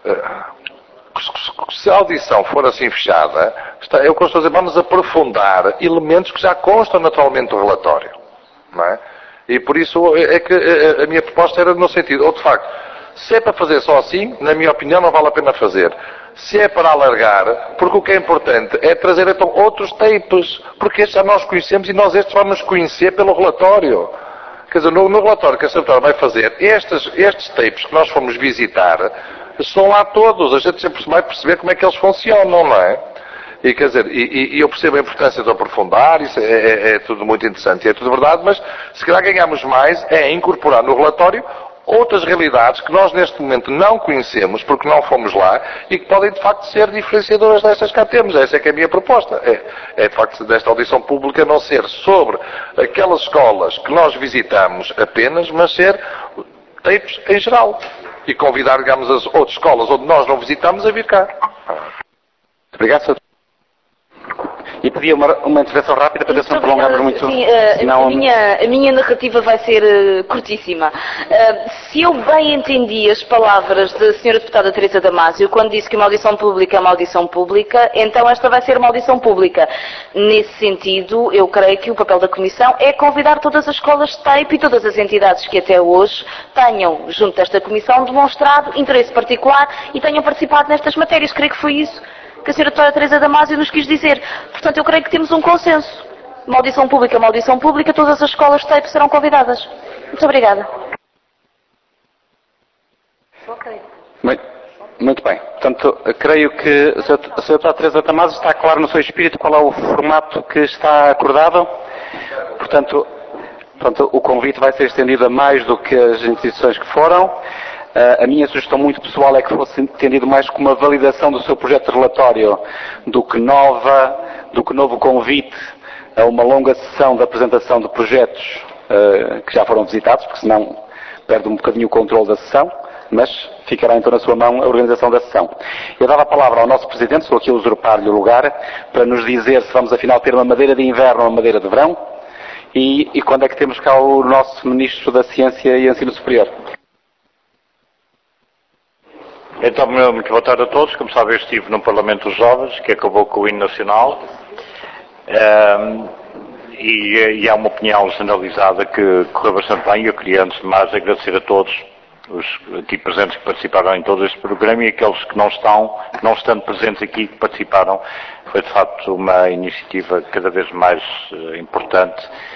Se a audição for assim fechada, está, é o que eu estou a dizer, vamos aprofundar elementos que já constam naturalmente do relatório. Não é? E por isso é que a minha proposta era no sentido, ou de facto, se é para fazer só assim, na minha opinião não vale a pena fazer. Se é para alargar, porque o que é importante é trazer então outros tapes, porque estes já nós conhecemos e nós estes vamos conhecer pelo relatório. Quer dizer, no, no relatório que a senhora vai fazer, estes, estes tapes que nós fomos visitar, estão lá todos, a gente sempre vai perceber como é que eles funcionam, não é? E quer dizer, e, e eu percebo a importância de aprofundar, isso é, é, é tudo muito interessante e é tudo verdade, mas se calhar ganhamos mais é incorporar no relatório outras realidades que nós neste momento não conhecemos, porque não fomos lá, e que podem de facto ser diferenciadoras destas que cá temos. Essa é que é a minha proposta. É, é de facto desta audição pública não ser sobre aquelas escolas que nós visitamos apenas, mas ser tapes em geral. E convidar, digamos, as outras escolas onde nós não visitamos a vir cá. Obrigado, senhor. E pedia uma, uma intervenção rápida para ver se não prolongarmos muito. Sim, uh, senão... a, minha, a minha narrativa vai ser uh, curtíssima. Uh, se eu bem entendi as palavras da senhora deputada Teresa Damasio, quando disse que uma audição pública é uma audição pública, então esta vai ser uma audição pública. Nesse sentido, eu creio que o papel da Comissão é convidar todas as escolas de tape e todas as entidades que até hoje tenham, junto desta Comissão, demonstrado interesse particular e tenham participado nestas matérias. Creio que foi isso que a senhora doutora Teresa Damasio nos quis dizer. Portanto, eu creio que temos um consenso. Uma audição pública, uma audição pública, todas as escolas de tape serão convidadas. Muito obrigada. Muito, muito bem. Portanto, creio que a senhora doutora Teresa Damasio está claro no seu espírito qual é o formato que está acordado. Portanto, portanto, o convite vai ser estendido a mais do que as instituições que foram. Uh, a minha sugestão muito pessoal é que fosse entendido mais como uma validação do seu projeto de relatório do que nova, do que novo convite a uma longa sessão de apresentação de projetos uh, que já foram visitados, porque senão perde um bocadinho o controle da sessão, mas ficará então na sua mão a organização da sessão. Eu dava a palavra ao nosso Presidente, estou aqui a usurpar-lhe o lugar, para nos dizer se vamos afinal ter uma madeira de inverno ou uma madeira de verão, e, e quando é que temos cá o nosso Ministro da Ciência e Ensino Superior. Então, muito boa tarde a todos. Como sabem, eu estive no Parlamento dos Jovens, que acabou com o hino nacional, um, e, e há uma opinião generalizada que correu bastante bem. Eu queria, antes de mais, agradecer a todos os aqui presentes que participaram em todo este programa e aqueles que não estão, não estando presentes aqui, que participaram. Foi, de facto, uma iniciativa cada vez mais uh, importante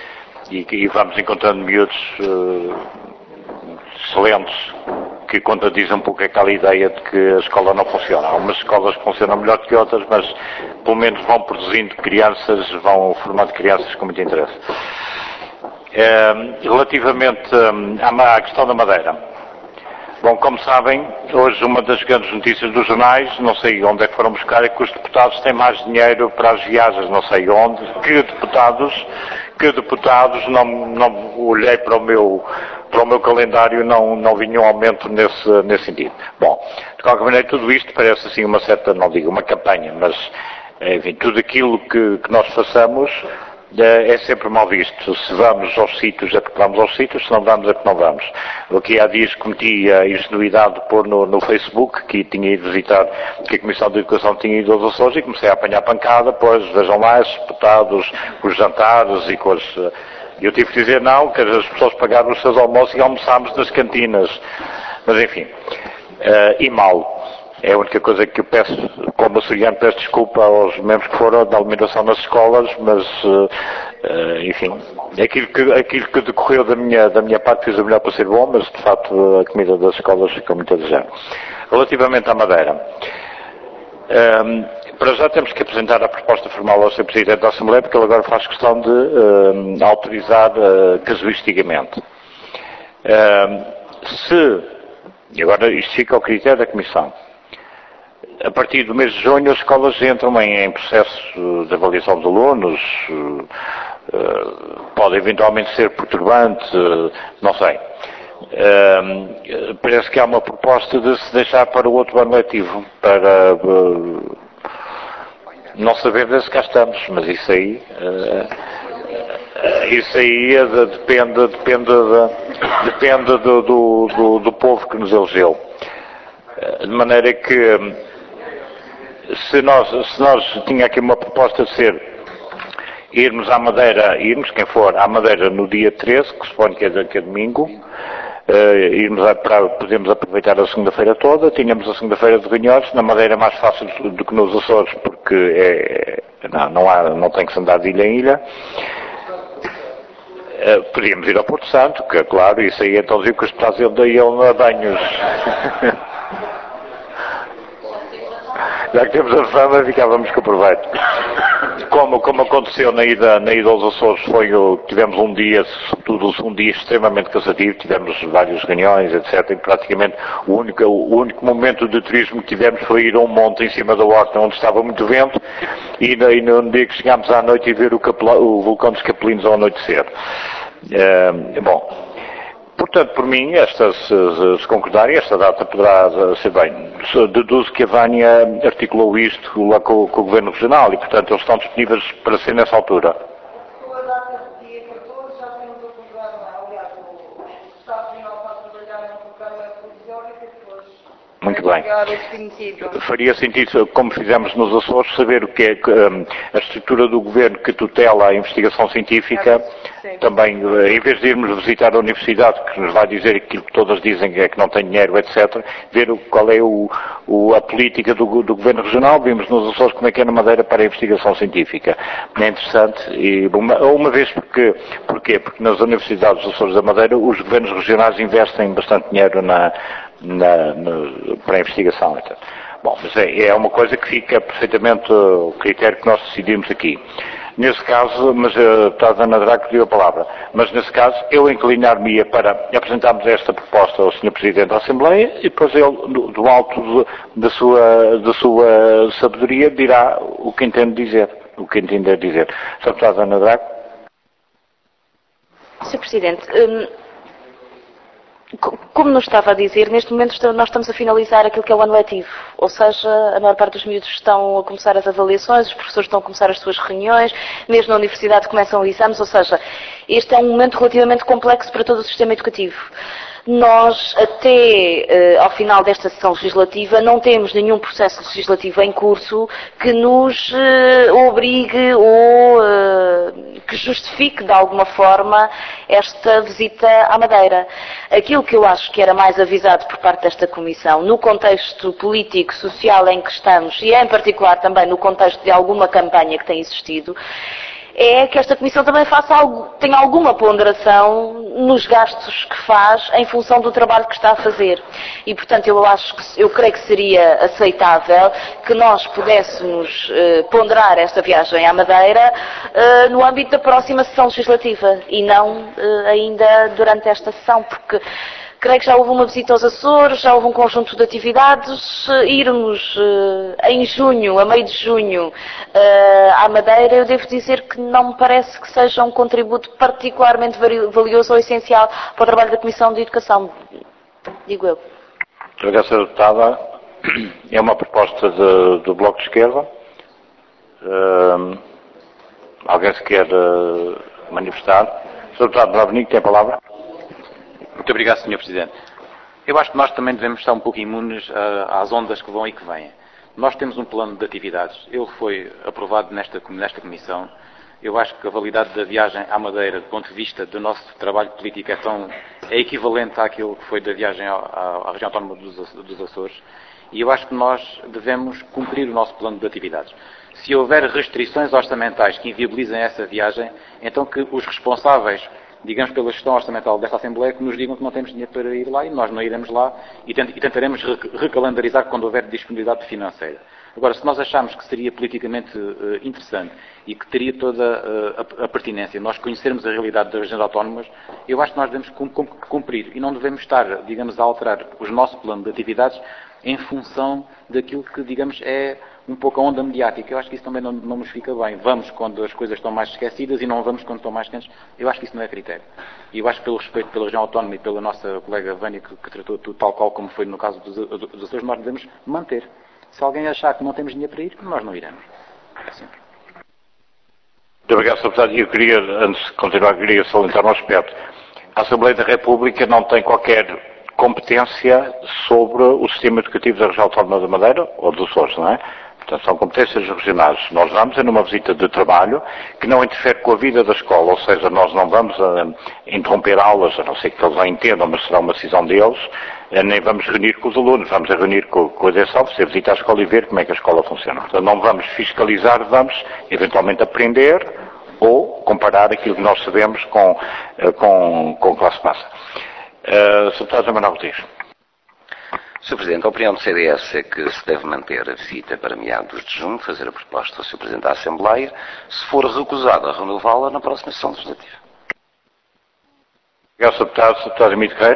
e, e vamos encontrando miúdos uh, excelentes que contradizem um pouco aquela ideia de que a escola não funciona. Há umas escolas que funcionam melhor que outras, mas pelo menos vão produzindo crianças, vão formando crianças com muito interesse. Uh, relativamente um, à, à questão da Madeira. Bom, como sabem, hoje uma das grandes notícias dos jornais, não sei onde é que foram buscar, é que os deputados têm mais dinheiro para as viagens, não sei onde, que deputados, que deputados, não, não olhei para o meu, para o meu calendário, não, não vi nenhum aumento nesse, nesse sentido. Bom, de qualquer maneira, tudo isto parece assim uma certa, não digo uma campanha, mas, enfim, tudo aquilo que, que nós façamos é sempre mal visto. Se vamos aos sítios é porque vamos aos sítios, se não vamos é porque não vamos. Aqui há dias cometi a ingenuidade de pôr no, no Facebook que tinha ido visitar, que a Comissão de Educação tinha ido aos Açores e comecei a apanhar pancada, pois vejam lá, os deputados, os jantares e com as... Eu tive que dizer não, que as pessoas pagaram os seus almoços e almoçámos nas cantinas. Mas enfim, uh, e mal. É a única coisa que eu peço, como açoriano, peço desculpa aos membros que foram da alimentação nas escolas, mas, uh, uh, enfim, aquilo que, aquilo que decorreu da minha, da minha parte fiz o melhor para ser bom, mas de facto a comida das escolas ficou muito a desejar. Relativamente à Madeira, um, para já temos que apresentar a proposta formal ao senhor Presidente da Assembleia, porque ele agora faz questão de uh, autorizar uh, casuisticamente. Uh, se, e agora isto fica ao critério da Comissão, a partir do mês de junho as escolas entram em, em processo de avaliação de alunos, uh, uh, pode eventualmente ser perturbante, uh, não sei. Uh, parece que há uma proposta de se deixar para o outro ano letivo, para uh, não saber se cá estamos, mas isso aí, uh, isso aí é de, depende, depende, de, depende do, do, do, do povo que nos elegeu. Uh, de maneira que Se nós, se nós tinha aqui uma proposta de ser irmos à Madeira, irmos, quem for, à Madeira no dia treze, que suponho que é daqui a domingo, uh, irmos a, para, podemos aproveitar a segunda-feira toda, tínhamos a segunda-feira de reuniões, na Madeira é mais fácil do, do que nos Açores, porque é, não, não, há, não tem que se andar de ilha em ilha. Uh, podíamos ir ao Porto Santo, que é claro, isso aí então digo que os deputados iam a banhos. Já que temos a fama, ficávamos com o proveito. Como, como aconteceu na ida, na ida aos Açores, foi o, tivemos um dia, sobretudo um dia extremamente cansativo, tivemos várias reuniões, etcétera. E praticamente o único, o único momento de turismo que tivemos foi ir a um monte em cima da horta, onde estava muito vento, e, e no dia que chegámos à noite e ver o, Capela, o vulcão dos Capelinos ao anoitecer. Uh, bom. Portanto, por mim, esta, se, se concordarem, esta data poderá ser bem. Deduzo que a Vânia articulou isto lá com, com o Governo Regional e, portanto, eles estão disponíveis para ser nessa altura. Com a data de dia catorze, já temos o programa, aliás, o Estado Regional está a trabalhar num programa provisório que depois muito bem. Faria sentido, como fizemos nos Açores, saber o que é um, a estrutura do Governo que tutela a investigação científica. É, também, em vez de irmos visitar a universidade, que nos vai dizer aquilo que todas dizem que é que não tem dinheiro, etcétera, ver o, qual é o, o, a política do, do Governo Regional. Vimos nos Açores como é que é na Madeira para a investigação científica. É interessante, e uma, uma vez porque, porquê? Porque nas universidades dos Açores da Madeira, os governos regionais investem bastante dinheiro na Na, na, para a investigação. Então. Bom, mas é, é uma coisa que fica perfeitamente uh, o critério que nós decidimos aqui. Nesse caso, mas uh, está a Ana Drago que deu a palavra, mas nesse caso eu inclinar-me para apresentarmos esta proposta ao senhor Presidente da Assembleia e depois ele, do, do alto de, da, sua, da sua sabedoria, dirá o que entende dizer, o que entender dizer. senhor Deputado Ana Drago. senhor Presidente, hum... como nos estava a dizer, neste momento nós estamos a finalizar aquilo que é o ano letivo, ou seja, a maior parte dos miúdos estão a começar as avaliações, os professores estão a começar as suas reuniões, mesmo na universidade começam exames, ou seja, este é um momento relativamente complexo para todo o sistema educativo. Nós, até eh, ao final desta sessão legislativa, não temos nenhum processo legislativo em curso que nos eh, obrigue ou eh, que justifique de alguma forma esta visita à Madeira. Aquilo que eu acho que era mais avisado por parte desta Comissão, no contexto político, social em que estamos, e em particular também no contexto de alguma campanha que tem existido, é que esta Comissão também faça algo, tenha alguma ponderação nos gastos que faz em função do trabalho que está a fazer. E, portanto, eu acho que, eu creio que seria aceitável que nós pudéssemos eh, ponderar esta viagem à Madeira eh, no âmbito da próxima sessão legislativa e não eh, ainda durante esta sessão, porque creio que já houve uma visita aos Açores, já houve um conjunto de atividades. Irmos uh, em junho, a meio de junho, uh, à Madeira, eu devo dizer que não me parece que seja um contributo particularmente valioso ou essencial para o trabalho da Comissão de Educação, digo eu. Muito obrigado, senhora Deputada. É uma proposta de, do Bloco de Esquerda. Uh, alguém se quer uh, manifestar? senhor Deputado Bravenigo, tem a palavra. Muito obrigado, senhor Presidente. Eu acho que nós também devemos estar um pouco imunes uh, às ondas que vão e que vêm. Nós temos um plano de atividades. Ele foi aprovado nesta, nesta Comissão. Eu acho que a validade da viagem à Madeira, do ponto de vista do nosso trabalho político, é, tão, é equivalente àquilo que foi da viagem à, à, à região autónoma dos, dos Açores. E eu acho que nós devemos cumprir o nosso plano de atividades. Se houver restrições orçamentais que inviabilizem essa viagem, então que os responsáveis, digamos, pela gestão orçamental desta Assembleia, que nos digam que não temos dinheiro para ir lá e nós não iremos lá e tentaremos recalendarizar quando houver disponibilidade financeira. Agora, se nós acharmos que seria politicamente uh, interessante e que teria toda uh, a, a pertinência nós conhecermos a realidade das regiões autónomas, eu acho que nós devemos cumprir e não devemos estar, digamos, a alterar o nosso plano de atividades em função daquilo que, digamos, é um pouco a onda mediática. Eu acho que isso também não, não nos fica bem. Vamos quando as coisas estão mais esquecidas e não vamos quando estão mais quentes. Eu acho que isso não é critério. E eu acho que pelo respeito pela região autónoma e pela nossa colega Vânia, que, que tratou tudo tal qual como foi no caso dos, dos Açores, nós devemos manter. Se alguém achar que não temos dinheiro para ir, nós não iremos. É simples. Muito obrigado, senhor Deputado. Eu queria, antes de continuar, queria salientar um aspecto. A Assembleia da República não tem qualquer competência sobre o sistema educativo da região autónoma da Madeira ou dos Açores, não é? Portanto, são competências regionais. Nós vamos é numa visita de trabalho que não interfere com a vida da escola, ou seja, nós não vamos a, interromper aulas, a não ser que eles a entendam, mas será uma decisão deles, nem vamos reunir com os alunos, vamos a reunir com, com a direção, fazer visita à escola e ver como é que a escola funciona. Portanto, não vamos fiscalizar, vamos eventualmente aprender ou comparar aquilo que nós sabemos com, com, com classe massa. Uh, senhor Deputado Manuel Rodrigues. senhor Presidente, a opinião do C D S é que se deve manter a visita para meados de junho, fazer a proposta ao senhor Presidente da Assembleia, se for recusada, renová-la na próxima sessão legislativa. Obrigado, senhor Deputado. senhor Deputado Emílio Guerreiro.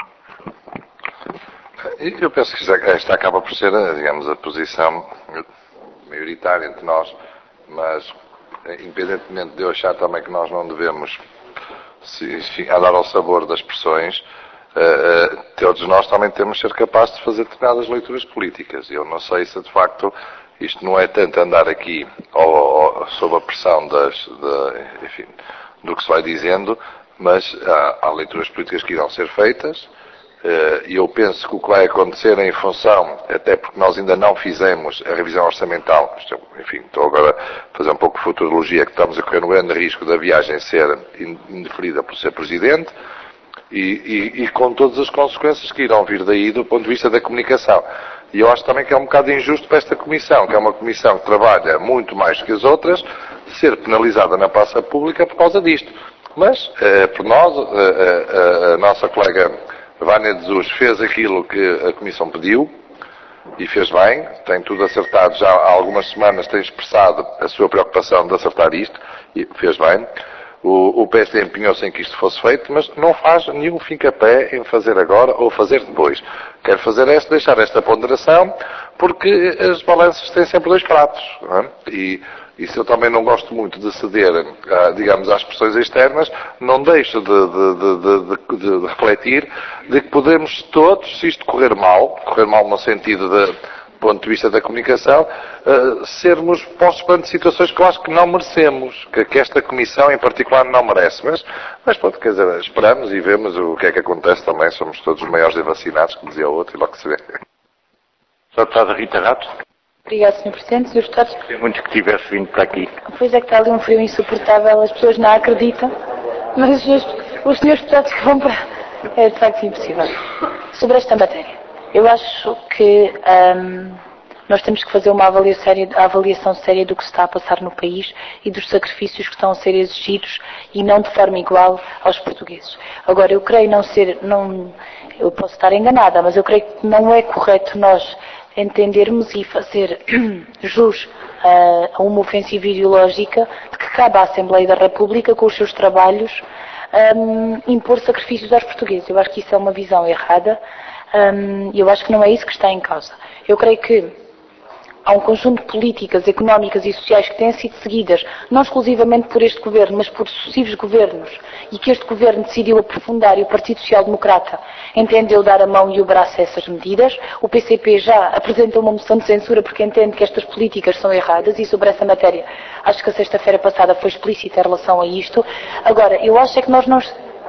Eu penso que esta acaba por ser, digamos, a posição maioritária entre nós, mas independentemente de eu achar também que nós não devemos se, andar ao sabor das pressões, Uh, uh, todos nós também temos de ser capazes de fazer determinadas leituras políticas. Eu não sei se de facto isto não é tanto andar aqui ou, ou, sob a pressão das, de, enfim, do que se vai dizendo, mas há, há leituras políticas que irão ser feitas e uh, eu penso que o que vai acontecer em função, até porque nós ainda não fizemos a revisão orçamental, enfim, estou agora a fazer um pouco de futurologia, que estamos a correr um grande risco da viagem ser indeferida pelo senhor Presidente, E, e, e com todas as consequências que irão vir daí do ponto de vista da comunicação. E eu acho também que é um bocado injusto para esta Comissão, que é uma Comissão que trabalha muito mais que as outras, ser penalizada na praça pública por causa disto. Mas, eh, por nós, eh, eh, a nossa colega Vânia de Jesus fez aquilo que a Comissão pediu, e fez bem, tem tudo acertado, já há algumas semanas tem expressado a sua preocupação de acertar isto, e fez bem. O, o P S D empenhou-se em que isto fosse feito, mas não faz nenhum fincapé em fazer agora ou fazer depois. Quer fazer esta, deixar esta ponderação, porque as balanças têm sempre dois pratos. Não é? E, e se eu também não gosto muito de ceder, a, digamos, às pressões externas, não deixo de, de, de, de, de refletir de que podemos todos, se isto correr mal, correr mal no sentido de do ponto de vista da comunicação, uh, sermos postos perante situações que eu acho que não merecemos, que, que esta Comissão em particular não merece. Mas, mas pronto, quer dizer, esperamos e vemos o que é que acontece também, somos todos os maiores vacinados, como dizia o outro, e logo se vê. senhora Deputada Rita Rato. Obrigado, senhor Presidente. senhores Deputados. Tem muitos que tivesse vindo para aqui. Pois é que está ali um frio insuportável, as pessoas não acreditam, mas os senhores, os senhores deputados que vão para... É de facto impossível. Sobre esta matéria. Eu acho que hum, nós temos que fazer uma avaliação séria, avaliação séria do que se está a passar no país e dos sacrifícios que estão a ser exigidos e não de forma igual aos portugueses. Agora, eu creio não ser, não, eu posso estar enganada, mas eu creio que não é correto nós entendermos e fazer jus uh, a uma ofensiva ideológica de que cabe à Assembleia da República, com os seus trabalhos, um, impor sacrifícios aos portugueses. Eu acho que isso é uma visão errada e um, eu acho que não é isso que está em causa. Eu creio que há um conjunto de políticas económicas e sociais que têm sido seguidas, não exclusivamente por este governo, mas por sucessivos governos, e que este governo decidiu aprofundar e o Partido Social Democrata entendeu dar a mão e o braço a essas medidas. O P C P já apresentou uma moção de censura porque entende que estas políticas são erradas, e sobre essa matéria acho que a sexta-feira passada foi explícita em relação a isto. Agora, eu acho é que nós não...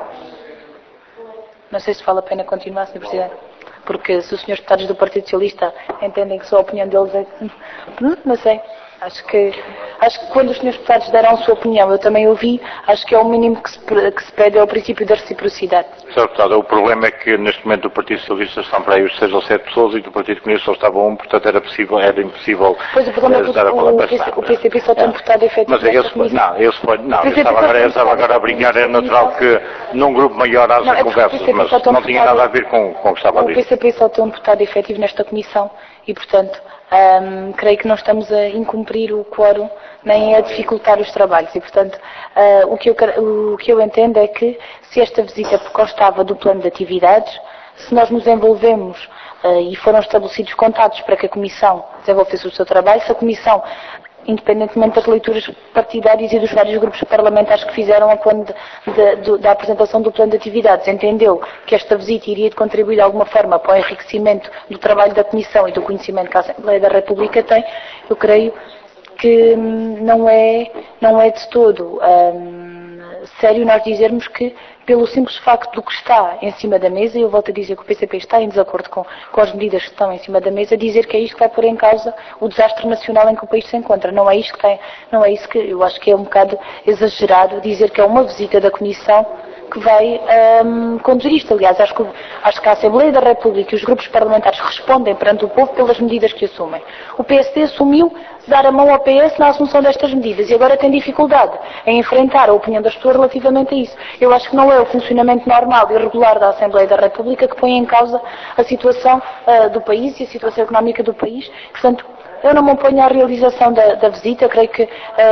Não sei se vale a pena continuar, senhor Presidente. Porque se os senhores deputados do Partido Socialista entendem que só a opinião deles é... Não sei. Acho que, acho que quando os senhores deputados deram a sua opinião, eu também ouvi, acho que é o mínimo que se, que se pede, é o princípio da reciprocidade. senhor Deputado, o problema é que neste momento do Partido Socialista estão para aí os seis ou sete pessoas e do Partido Comunista só estava um, portanto era, possível, era impossível... Pois o problema é que o, o P C P só tem deputado efetivo. Mas esse foi, não, esse foi, não, eu estava agora, eu estava agora a brincar, é natural que num grupo maior haja não, conversas, é mas não tinha nada a ver com, com o que estava a dizer. O P C P só tem um deputado efetivo nesta comissão e, portanto, Um, creio que não estamos a incumprir o quórum nem a dificultar os trabalhos e, portanto, uh, o, que eu, o que eu entendo é que se esta visita constava do plano de atividades, se nós nos envolvemos uh, e foram estabelecidos contatos para que a Comissão desenvolvesse o seu trabalho, se a Comissão, independentemente das leituras partidárias e dos vários grupos parlamentares que fizeram a plano de, de, de, da apresentação do plano de atividades, entendeu que esta visita iria contribuir de alguma forma para o enriquecimento do trabalho da Comissão e do conhecimento que a Assembleia da República tem, eu creio que não é, não é de todo hum, sério nós dizermos que, pelo simples facto do que está em cima da mesa, e eu volto a dizer que o P C P está em desacordo com, com as medidas que estão em cima da mesa, dizer que é isto que vai pôr em causa o desastre nacional em que o país se encontra. Não é isto que tem, não é isso que eu acho que é um bocado exagerado dizer que é uma visita da Comissão que vai um, conduzir isto. Aliás, acho que, acho que a Assembleia da República e os grupos parlamentares respondem perante o povo pelas medidas que assumem. O P S D assumiu dar a mão ao P S na assunção destas medidas e agora tem dificuldade em enfrentar a opinião das pessoas relativamente a isso. Eu acho que não é o funcionamento normal e regular da Assembleia da República que põe em causa a situação uh, do país e a situação económica do país. Portanto, eu não me oponho à realização da, da visita. Eu creio que uh,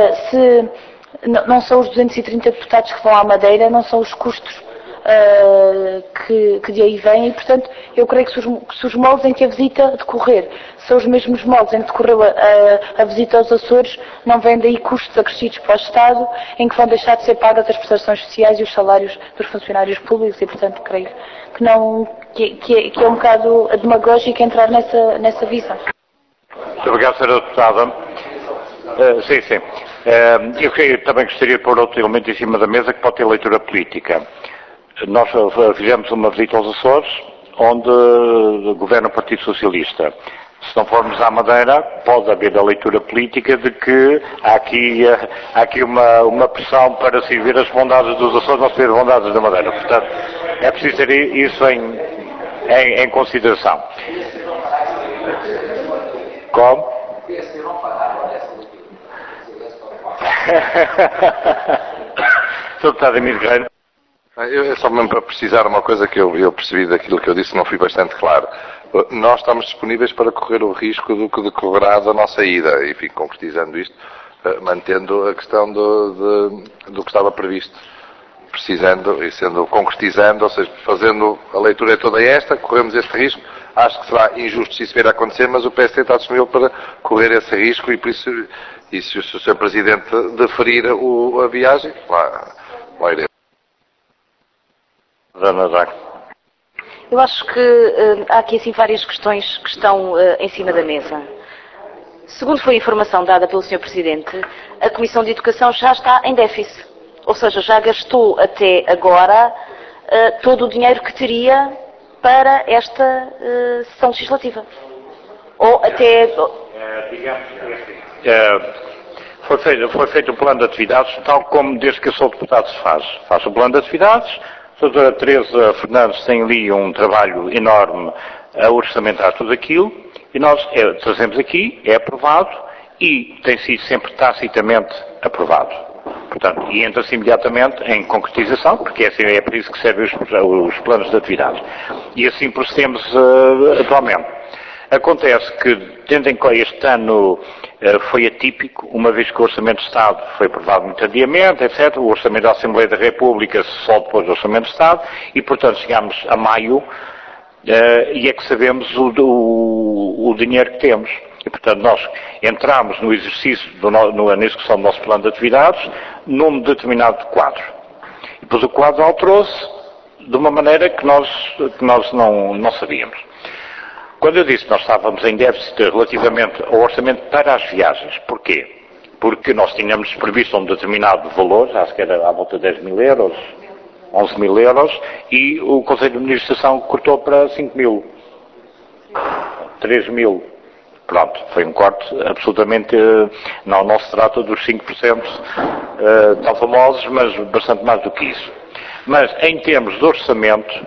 se não são os duzentos e trinta deputados que vão à Madeira, não são os custos uh, que, que de aí vêm e, portanto, eu creio que se, os, que se os moldes em que a visita decorrer são os mesmos moldes em que decorreu a, a, a visita aos Açores, não vêm daí custos acrescidos para o Estado, em que vão deixar de ser pagas as prestações sociais e os salários dos funcionários públicos e, portanto, creio que, não, que, que, é, que é um bocado demagógico entrar nessa, nessa visão. Muito obrigado, senhora Deputada. Uh, sim, sim. Uh, eu, eu também gostaria de pôr outro elemento em cima da mesa que pode ter leitura política. Nós uh, fizemos uma visita aos Açores, onde uh, governa o Partido Socialista. Se não formos à Madeira, pode haver a leitura política de que há aqui, uh, há aqui uma, uma pressão para se ver as bondades dos Açores, não se ver as bondades da Madeira. Portanto, é preciso ter isso em, em, em consideração. Como? senhor Deputado Emílio Guerreiro. Eu, é só mesmo para precisar uma coisa que eu, eu percebi daquilo que eu disse, não fui bastante claro. Nós estamos disponíveis para correr o risco do que decorrerá da nossa ida, enfim, concretizando isto, mantendo a questão do, de, do que estava previsto, precisando e sendo, concretizando, ou seja, fazendo a leitura toda esta, corremos este risco. Acho que será injusto se isso vier a acontecer, mas o P S D está disponível para correr esse risco e por isso, e se o senhor Presidente deferir o, a viagem, lá, lá iremos. Eu acho que uh, há aqui assim várias questões que estão uh, em cima da mesa. Segundo foi a informação dada pelo senhor Presidente, a Comissão de Educação já está em déficit. Ou seja, já gastou até agora uh, todo o dinheiro que teria para esta uh, sessão legislativa. Ou até... É, digamos que é, foi, feito, foi feito o plano de atividades, tal como desde que eu sou deputado se faz. Faço o plano de atividades. A doutora Teresa Fernandes tem ali um trabalho enorme uh, a orçamentar tudo aquilo e nós é, trazemos aqui, é aprovado e tem sido sempre tacitamente aprovado. Portanto, e entra-se imediatamente em concretização, porque é, assim, é para isso que servem os, os planos de atividades. E assim procedemos uh, atualmente. Acontece que, tendo em conta este ano uh, foi atípico, uma vez que o Orçamento de Estado foi aprovado muito tardiamente, etcétera, o Orçamento da Assembleia da República só depois do Orçamento de Estado, e portanto chegamos a maio uh, e é que sabemos o, o, o dinheiro que temos. E, portanto, nós entramos no exercício, do, no, na execução do nosso plano de atividades, num determinado quadro. E depois o quadro alterou-se de uma maneira que nós, que nós não, não sabíamos. Quando eu disse que nós estávamos em déficit relativamente ao orçamento para as viagens, porquê? Porque nós tínhamos previsto um determinado valor, acho que era à volta de dez mil euros, onze mil euros, e o Conselho de Administração cortou para cinco mil, três mil. Pronto, foi um corte absolutamente, não, não se trata dos cinco por cento uh, tão famosos, mas bastante mais do que isso. Mas, em termos de orçamento,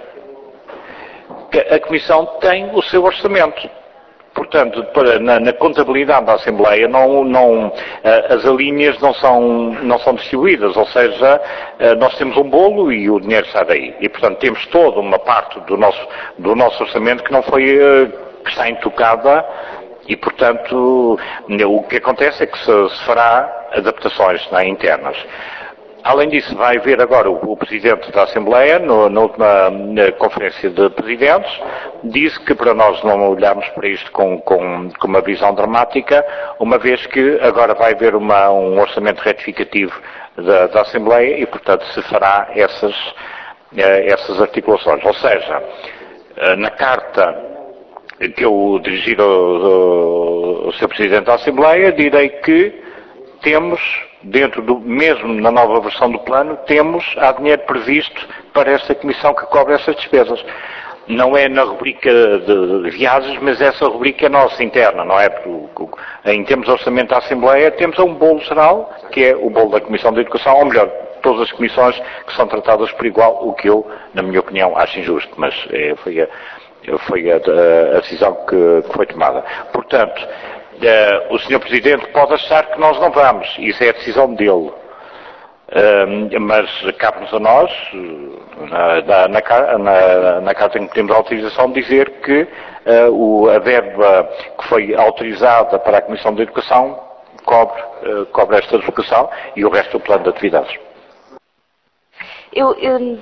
a Comissão tem o seu orçamento. Portanto, para, na, na contabilidade da Assembleia, não, não, uh, as alíneas não são, não são distribuídas, ou seja, uh, nós temos um bolo e o dinheiro sai daí. E, portanto, temos toda uma parte do nosso, do nosso orçamento que não foi, uh, que está intocada. E, portanto, o que acontece é que se, se fará adaptações, né, internas. Além disso, vai haver agora o, o Presidente da Assembleia, no, na última na Conferência de Presidentes, disse que para nós não olharmos para isto com, com, com uma visão dramática, uma vez que agora vai haver uma, um orçamento retificativo da, da Assembleia e, portanto, se fará essas, essas articulações. Ou seja, na carta que eu dirigi ao, ao, ao senhor Presidente da Assembleia, direi que temos, dentro do, mesmo na nova versão do plano, temos, há dinheiro previsto para esta Comissão que cobre essas despesas. Não é na rubrica de, de viagens, mas essa rubrica é nossa, interna, não é? Porque, em termos de orçamento da Assembleia, temos um bolo geral, que é o bolo da Comissão de Educação, ou melhor, todas as comissões que são tratadas por igual, o que eu, na minha opinião, acho injusto, mas é, foi a foi a, a, a decisão que, que foi tomada. Portanto, uh, o senhor Presidente pode achar que nós não vamos, isso é a decisão dele. Uh, mas cabe-nos a nós, na, na, na, na, na carta em que temos a autorização, dizer que uh, o, a verba que foi autorizada para a Comissão de Educação cobre, uh, cobre esta educação e o resto do plano de atividades. Eu... eu...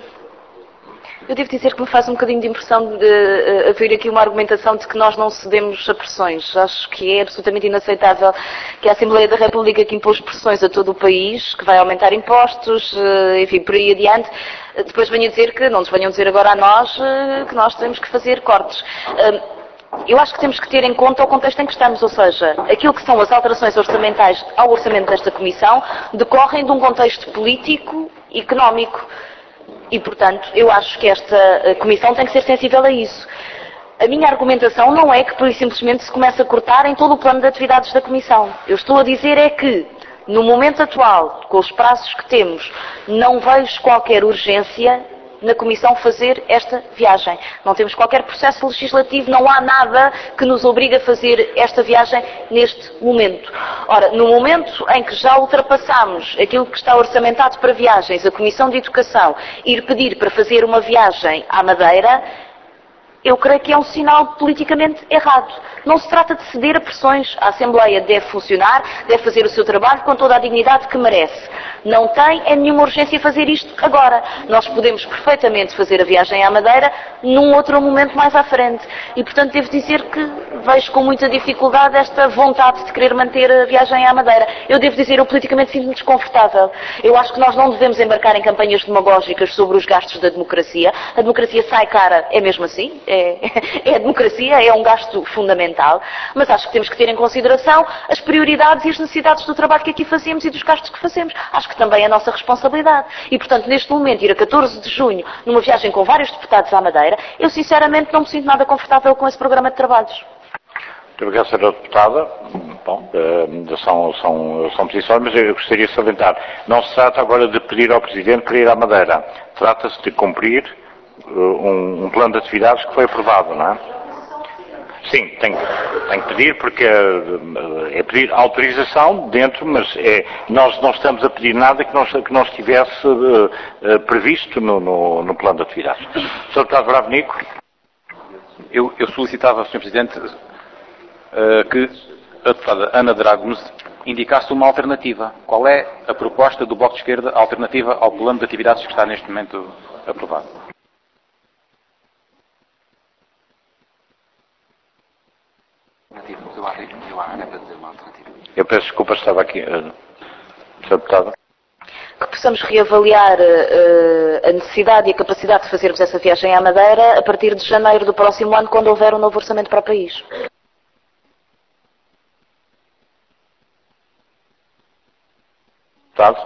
Eu devo dizer que me faz um bocadinho de impressão de uh, haver aqui uma argumentação de que nós não cedemos a pressões. Acho que é absolutamente inaceitável que a Assembleia da República, que impôs pressões a todo o país, que vai aumentar impostos, uh, enfim, por aí adiante, uh, depois venha dizer que, não nos venham dizer agora a nós, uh, que nós temos que fazer cortes. Uh, Eu acho que temos que ter em conta o contexto em que estamos, ou seja, aquilo que são as alterações orçamentais ao orçamento desta Comissão decorrem de um contexto político e económico. E, portanto, eu acho que esta Comissão tem que ser sensível a isso. A minha argumentação não é que, por e simplesmente, se comece a cortar em todo o plano de atividades da Comissão. Eu estou a dizer é que, no momento atual, com os prazos que temos, não vejo qualquer urgência na Comissão fazer esta viagem. Não temos qualquer processo legislativo, não há nada que nos obrigue a fazer esta viagem neste momento. Ora, no momento em que já ultrapassamos aquilo que está orçamentado para viagens, a Comissão de Educação ir pedir para fazer uma viagem à Madeira, eu creio que é um sinal politicamente errado. Não se trata de ceder a pressões. A Assembleia deve funcionar, deve fazer o seu trabalho com toda a dignidade que merece. Não tem é nenhuma urgência fazer isto agora. Nós podemos perfeitamente fazer a viagem à Madeira num outro momento mais à frente. E, portanto, devo dizer que vejo com muita dificuldade esta vontade de querer manter a viagem à Madeira. Eu devo dizer, eu politicamente sinto-me desconfortável. Eu acho que nós não devemos embarcar em campanhas demagógicas sobre os gastos da democracia. A democracia sai cara, é mesmo assim. É, é a democracia, é um gasto fundamental, mas acho que temos que ter em consideração as prioridades e as necessidades do trabalho que aqui fazemos e dos gastos que fazemos. Acho que também é a nossa responsabilidade. E, portanto, neste momento, ir a catorze de junho, numa viagem com vários deputados à Madeira, eu sinceramente não me sinto nada confortável com esse programa de trabalhos. Muito obrigado, senhora Deputada. Bom, são, são, são posições, mas eu gostaria de salientar. Não se trata agora de pedir ao Presidente para ir à Madeira. Trata-se de cumprir Um, um plano de atividades que foi aprovado, não é? Sim, tenho, tenho que pedir, porque é pedir autorização dentro, mas é, nós não estamos a pedir nada que não, que não estivesse uh, uh, previsto no, no, no plano de atividades. senhor Deputado Bravo Nico. Eu, eu solicitava, senhor Presidente, uh, que a deputada Ana Drago nos indicasse uma alternativa. Qual é a proposta do Bloco de Esquerda alternativa ao plano de atividades que está neste momento aprovado? Eu peço desculpa, estava aqui. Uh, senhor Deputado. Que possamos reavaliar uh, a necessidade e a capacidade de fazermos essa viagem à Madeira a partir de janeiro do próximo ano, quando houver um novo orçamento para o país. Deputado.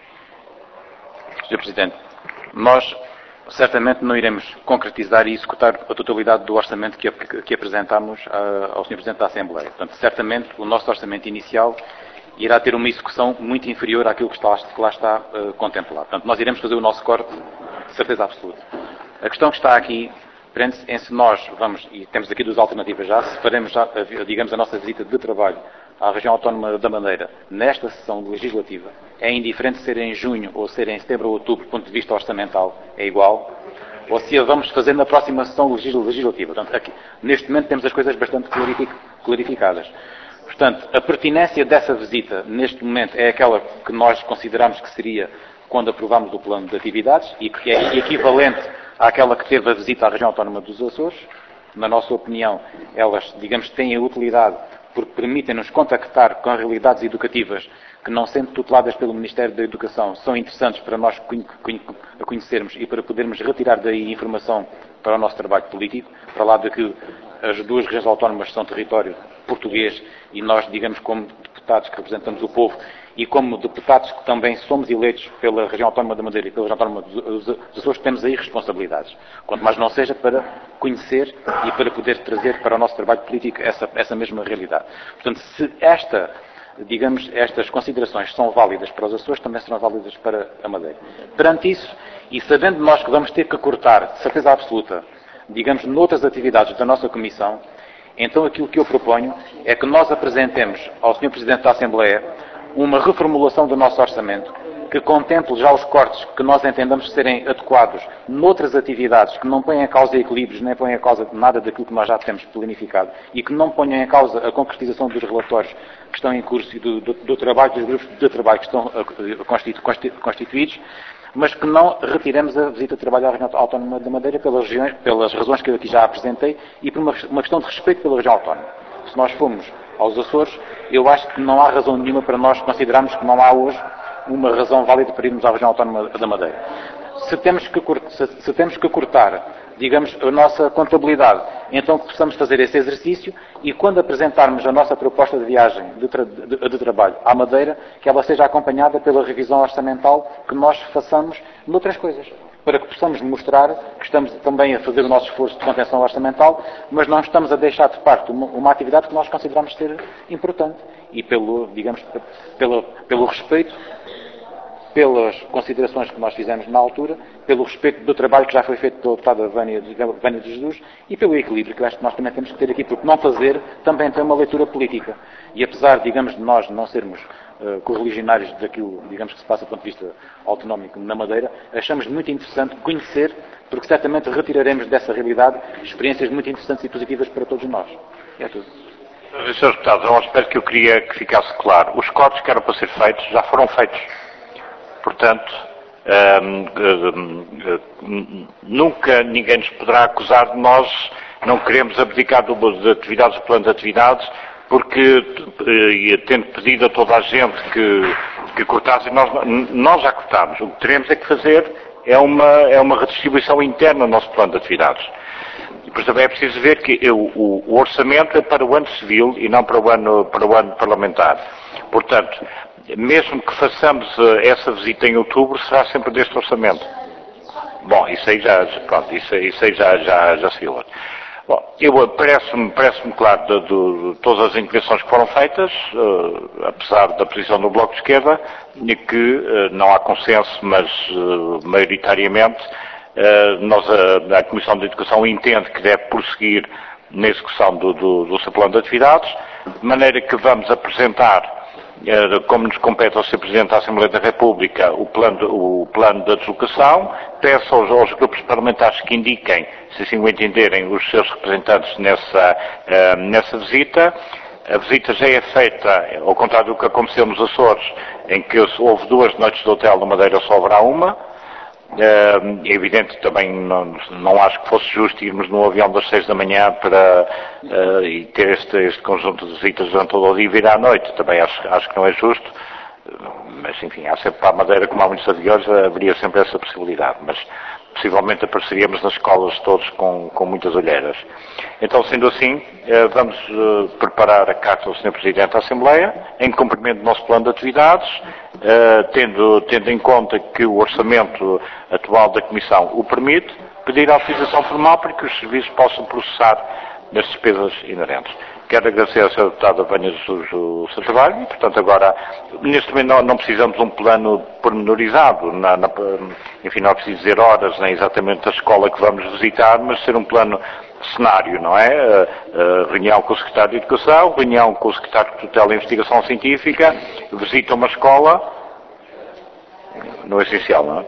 senhor Presidente, nós certamente não iremos concretizar e executar a totalidade do orçamento que, que apresentámos ao senhor Presidente da Assembleia. Portanto, certamente o nosso orçamento inicial irá ter uma execução muito inferior àquilo que, está, que lá está uh, contemplado. Portanto, nós iremos fazer o nosso corte de certeza absoluta. A questão que está aqui prende-se em se nós vamos, e temos aqui duas alternativas já, se faremos, já, digamos, a nossa visita de trabalho à região autónoma da Madeira nesta sessão legislativa, é indiferente ser em junho ou ser em setembro ou outubro, do ponto de vista orçamental, é igual, ou se a vamos fazer na próxima sessão legislativa. Portanto, aqui, neste momento temos as coisas bastante clarificadas. Portanto, a pertinência dessa visita, neste momento, é aquela que nós consideramos que seria quando aprovámos o plano de atividades e que é equivalente àquela que teve a visita à região autónoma dos Açores. Na nossa opinião, elas, digamos, têm a utilidade porque permitem-nos contactar com realidades educativas que, não sendo tuteladas pelo Ministério da Educação, são interessantes para nós conhecermos e para podermos retirar daí informação para o nosso trabalho político, para lá de que as duas regiões autónomas são território português e nós, digamos, como deputados que representamos o povo e como deputados que também somos eleitos pela região autónoma da Madeira e pela região autónoma dos Açores, temos aí responsabilidades. Quanto mais não seja para conhecer e para poder trazer para o nosso trabalho político essa, essa mesma realidade. Portanto, se esta, digamos, estas considerações são válidas para os Açores, também serão válidas para a Madeira. Perante isso, e sabendo nós que vamos ter que cortar, de certeza absoluta, digamos, noutras atividades da nossa Comissão, então aquilo que eu proponho é que nós apresentemos ao senhor Presidente da Assembleia uma reformulação do nosso orçamento que contemple já os cortes que nós entendamos serem adequados noutras atividades que não ponham em causa equilíbrios, nem ponham em causa nada daquilo que nós já temos planificado e que não ponham em causa a concretização dos relatórios que estão em curso e do, do, do trabalho dos grupos de trabalho que estão constitu, constituídos, mas que não retiremos a visita de trabalho à região autónoma da Madeira pelas, regiões, pelas razões que eu aqui já apresentei e por uma, uma questão de respeito pela região autónoma. Se nós formos aos Açores, eu acho que não há razão nenhuma para nós considerarmos que não há hoje uma razão válida para irmos à região autónoma da Madeira. Se temos que, se, se temos que cortar, digamos, a nossa contabilidade, então que possamos fazer esse exercício e quando apresentarmos a nossa proposta de viagem de, tra de, de trabalho à Madeira, que ela seja acompanhada pela revisão orçamental que nós façamos noutras coisas, para que possamos mostrar que estamos também a fazer o nosso esforço de contenção orçamental, mas não estamos a deixar de parte uma, uma atividade que nós consideramos ser importante e pelo, digamos, pelo, pelo respeito, pelas considerações que nós fizemos na altura, pelo respeito do trabalho que já foi feito pela deputada Vânia de Jesus e pelo equilíbrio que eu acho que nós também temos que ter aqui, porque não fazer também tem uma leitura política. E apesar, digamos, de nós não sermos uh, correligionários daquilo, digamos, que se passa do ponto de vista autonómico na Madeira, achamos muito interessante conhecer, porque certamente retiraremos dessa realidade experiências muito interessantes e positivas para todos nós. É tudo. senhor Deputado, há um aspecto que eu queria que ficasse claro. Os cortes que eram para ser feitos já foram feitos. Portanto, hum, hum, nunca ninguém nos poderá acusar de nós não queremos abdicar de atividades, do plano de atividades, porque, tendo pedido a toda a gente que, que cortasse, nós, nós já cortámos. O que teremos é que fazer é uma, é uma redistribuição interna no nosso plano de atividades. E por também é preciso ver que eu, o, o orçamento é para o ano civil e não para o ano, para o ano parlamentar. Portanto, mesmo que façamos essa visita em outubro, será sempre deste orçamento. Bom, isso aí já, pronto, isso, isso aí já, já, já se viu. Bom, eu parece-me, parece-me claro de, de, de todas as intervenções que foram feitas, uh, apesar da posição do Bloco de Esquerda, e que uh, não há consenso, mas uh, maioritariamente uh, nós, a, a Comissão de Educação entende que deve prosseguir na execução do, do, do seu plano de atividades, de maneira que vamos apresentar, como nos compete ao senhor Presidente da Assembleia da República, o plano de, o plano de deslocação. Peço aos, aos grupos parlamentares que indiquem, se assim o entenderem, os seus representantes nessa, uh, nessa visita. A visita já é feita, ao contrário do que aconteceu nos Açores, em que houve duas noites de hotel, na Madeira só haverá uma. É evidente, também não, não acho que fosse justo irmos no avião das seis da manhã para, uh, e ter este, este conjunto de visitas durante todo o dia e vir à noite. Também acho, acho que não é justo, mas enfim, há sempre para a Madeira, como há muitos aviões, haveria sempre essa possibilidade, mas possivelmente apareceríamos nas escolas todos com, com muitas olheiras. Então, sendo assim, vamos preparar a carta ao senhor Presidente da Assembleia, em cumprimento do nosso plano de atividades, tendo, tendo em conta que o orçamento atual da Comissão o permite, pedir a autorização formal para que os serviços possam processar as despesas inerentes. Quero agradecer ao senhor Deputado Vânia Jesus o seu trabalho e, portanto, agora, neste momento não, não precisamos de um plano pormenorizado, na, na, enfim, não é preciso dizer horas, nem exatamente a escola que vamos visitar, mas ser um plano cenário, não é? Uh, uh, reunião com o Secretário de Educação, reunião com o Secretário de Tutela e Investigação Científica, visita uma escola, no essencial, não é?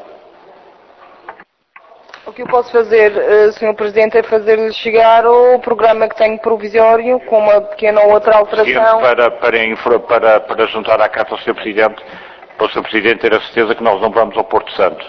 O que eu posso fazer, senhor Presidente, é fazer-lhe chegar o programa que tenho provisório, com uma pequena outra alteração. Para, para, para, para juntar à carta ao senhor Presidente, para o senhor Presidente ter a certeza que nós não vamos ao Porto Santo.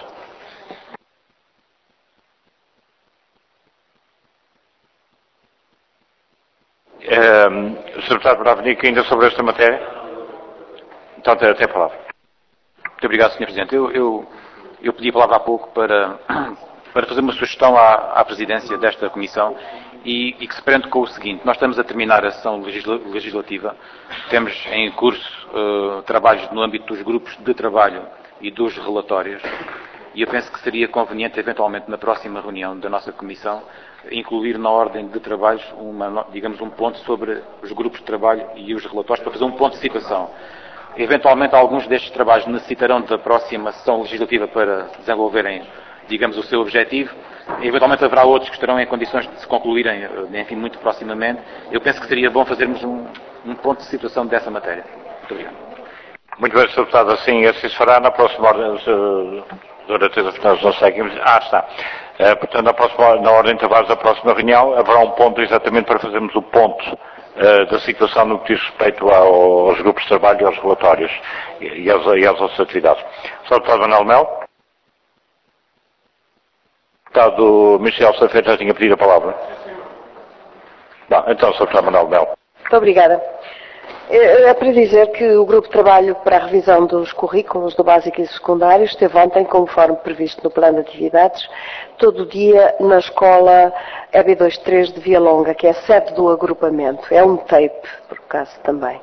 Um, o senhor Deputado Bravenico, ainda sobre esta matéria? Então, até, até a palavra. Muito obrigado, senhor Presidente. Eu, eu, eu pedi a palavra há pouco para... para fazer uma sugestão à, à Presidência desta Comissão e, e que se prende com o seguinte. Nós estamos a terminar a sessão legisla, legislativa, temos em curso uh, trabalhos no âmbito dos grupos de trabalho e dos relatórios e eu penso que seria conveniente, eventualmente, na próxima reunião da nossa Comissão, incluir na ordem de trabalhos, uma, digamos, um ponto sobre os grupos de trabalho e os relatórios, para fazer um ponto de situação. Eventualmente, alguns destes trabalhos necessitarão da próxima sessão legislativa para desenvolverem, digamos, o seu objetivo. Eventualmente haverá outros que estarão em condições de se concluírem, enfim, muito proximamente. Eu penso que seria bom fazermos um, um ponto de situação dessa matéria. Muito obrigado. Muito bem, senhor Deputado, assim, assim se fará na próxima ordem. Doutora Teresa Fernandes, não seguimos. Ah, está. Uh, portanto, na, próxima, na ordem de trabalhos da próxima reunião haverá um ponto exatamente para fazermos o ponto uh, da situação no que diz respeito ao, aos grupos de trabalho e aos relatórios e, e, às, e às outras atividades. senhor Deputado Manuel Melo. O deputado Michel Safeiro já tinha pedido a palavra. Bom, então, senhor Deputado Manuel Melo. Muito obrigada. É para dizer que o Grupo de Trabalho para a Revisão dos Currículos do Básico e Secundário esteve ontem, conforme previsto no Plano de Atividades, todo o dia na Escola E B vinte e três de Via Longa, que é a sede do agrupamento. É um tape, por acaso, também.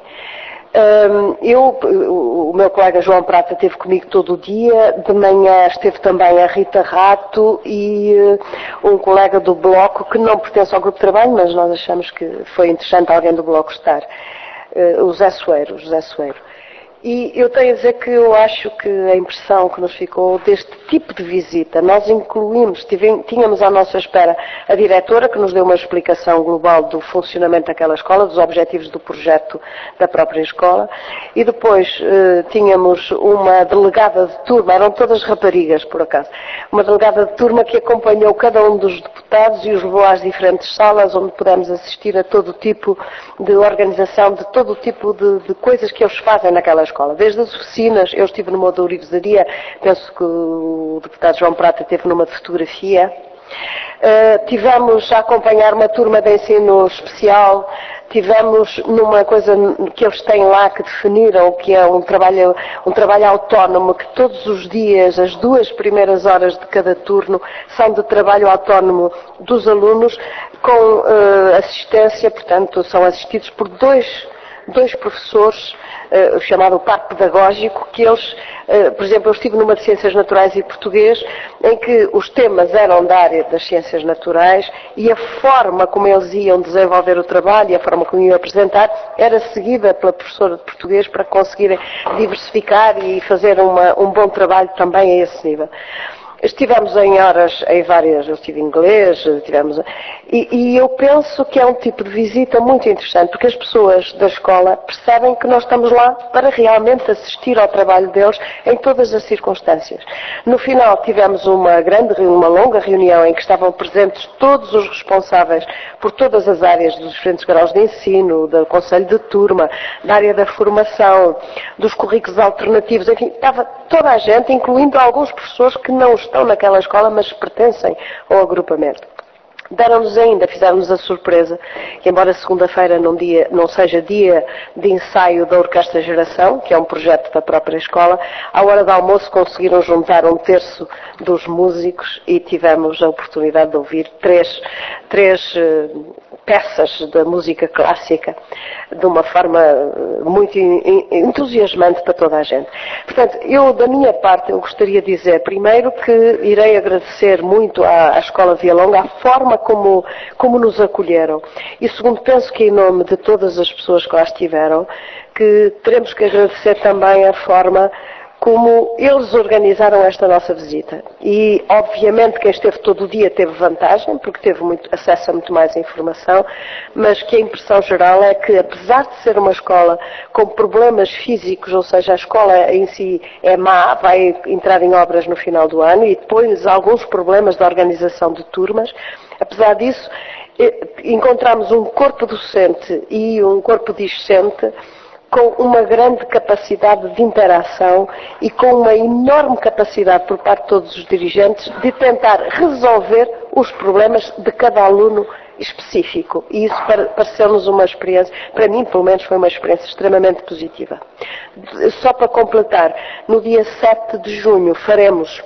Eu, o meu colega João Prata esteve comigo todo o dia, de manhã esteve também a Rita Rato e um colega do Bloco, que não pertence ao Grupo de Trabalho, mas nós achamos que foi interessante alguém do Bloco estar, o José Soeiro, o José Soeiro. E eu tenho a dizer que eu acho que a impressão que nos ficou deste tipo de visita, nós incluímos, tivemos, tínhamos à nossa espera a diretora que nos deu uma explicação global do funcionamento daquela escola, dos objetivos do projeto da própria escola, e depois eh, tínhamos uma delegada de turma, eram todas raparigas por acaso, uma delegada de turma que acompanhou cada um dos deputados e os levou às diferentes salas onde pudemos assistir a todo o tipo de organização, de todo o tipo de, de coisas que eles fazem naquela escola. Desde as oficinas, eu estive numa de ourivesaria, penso que o deputado João Prata esteve numa de fotografia. Uh, tivemos a acompanhar uma turma de ensino especial, tivemos numa coisa que eles têm lá que definiram, que é um trabalho, um trabalho autónomo, que todos os dias, as duas primeiras horas de cada turno, são de trabalho autónomo dos alunos, com uh, assistência, portanto, são assistidos por dois, dois professores, Uh, chamado Parque Pedagógico, que eles, uh, por exemplo, eu estive numa de Ciências Naturais e Português, em que os temas eram da área das Ciências Naturais e a forma como eles iam desenvolver o trabalho e a forma como iam apresentar era seguida pela professora de Português para conseguirem diversificar e fazer uma, um bom trabalho também a esse nível. Estivemos em horas, em várias, eu estive em inglês, tivemos, e, e eu penso que é um tipo de visita muito interessante, porque as pessoas da escola percebem que nós estamos lá para realmente assistir ao trabalho deles em todas as circunstâncias. No final tivemos uma grande, uma longa reunião em que estavam presentes todos os responsáveis por todas as áreas dos diferentes graus de ensino, do conselho de turma, da área da formação, dos currículos alternativos, enfim, estava toda a gente, incluindo alguns professores que não estão naquela escola, mas pertencem ao agrupamento. Deram-nos ainda, fizeram-nos a surpresa, que embora segunda-feira não, dia, não seja dia de ensaio da Orquestra Geração, que é um projeto da própria escola, à hora do almoço conseguiram juntar um terço dos músicos e tivemos a oportunidade de ouvir três, três uh, peças da música clássica de uma forma muito entusiasmante para toda a gente. Portanto, eu, da minha parte, eu gostaria de dizer, primeiro, que irei agradecer muito à, à Escola Via Longa a forma como, como nos acolheram. E segundo, penso que em nome de todas as pessoas que lá estiveram, que teremos que agradecer também a forma como eles organizaram esta nossa visita. E, obviamente, quem esteve todo o dia teve vantagem, porque teve muito, acesso a muito mais informação, mas que a impressão geral é que, apesar de ser uma escola com problemas físicos, ou seja, a escola em si é má, vai entrar em obras no final do ano, e depois alguns problemas de organização de turmas, apesar disso, encontramos um corpo docente e um corpo discente com uma grande capacidade de interação e com uma enorme capacidade por parte de todos os dirigentes de tentar resolver os problemas de cada aluno específico. E isso pareceu-nos uma experiência, para mim pelo menos foi uma experiência extremamente positiva. Só para completar, no dia sete de junho faremos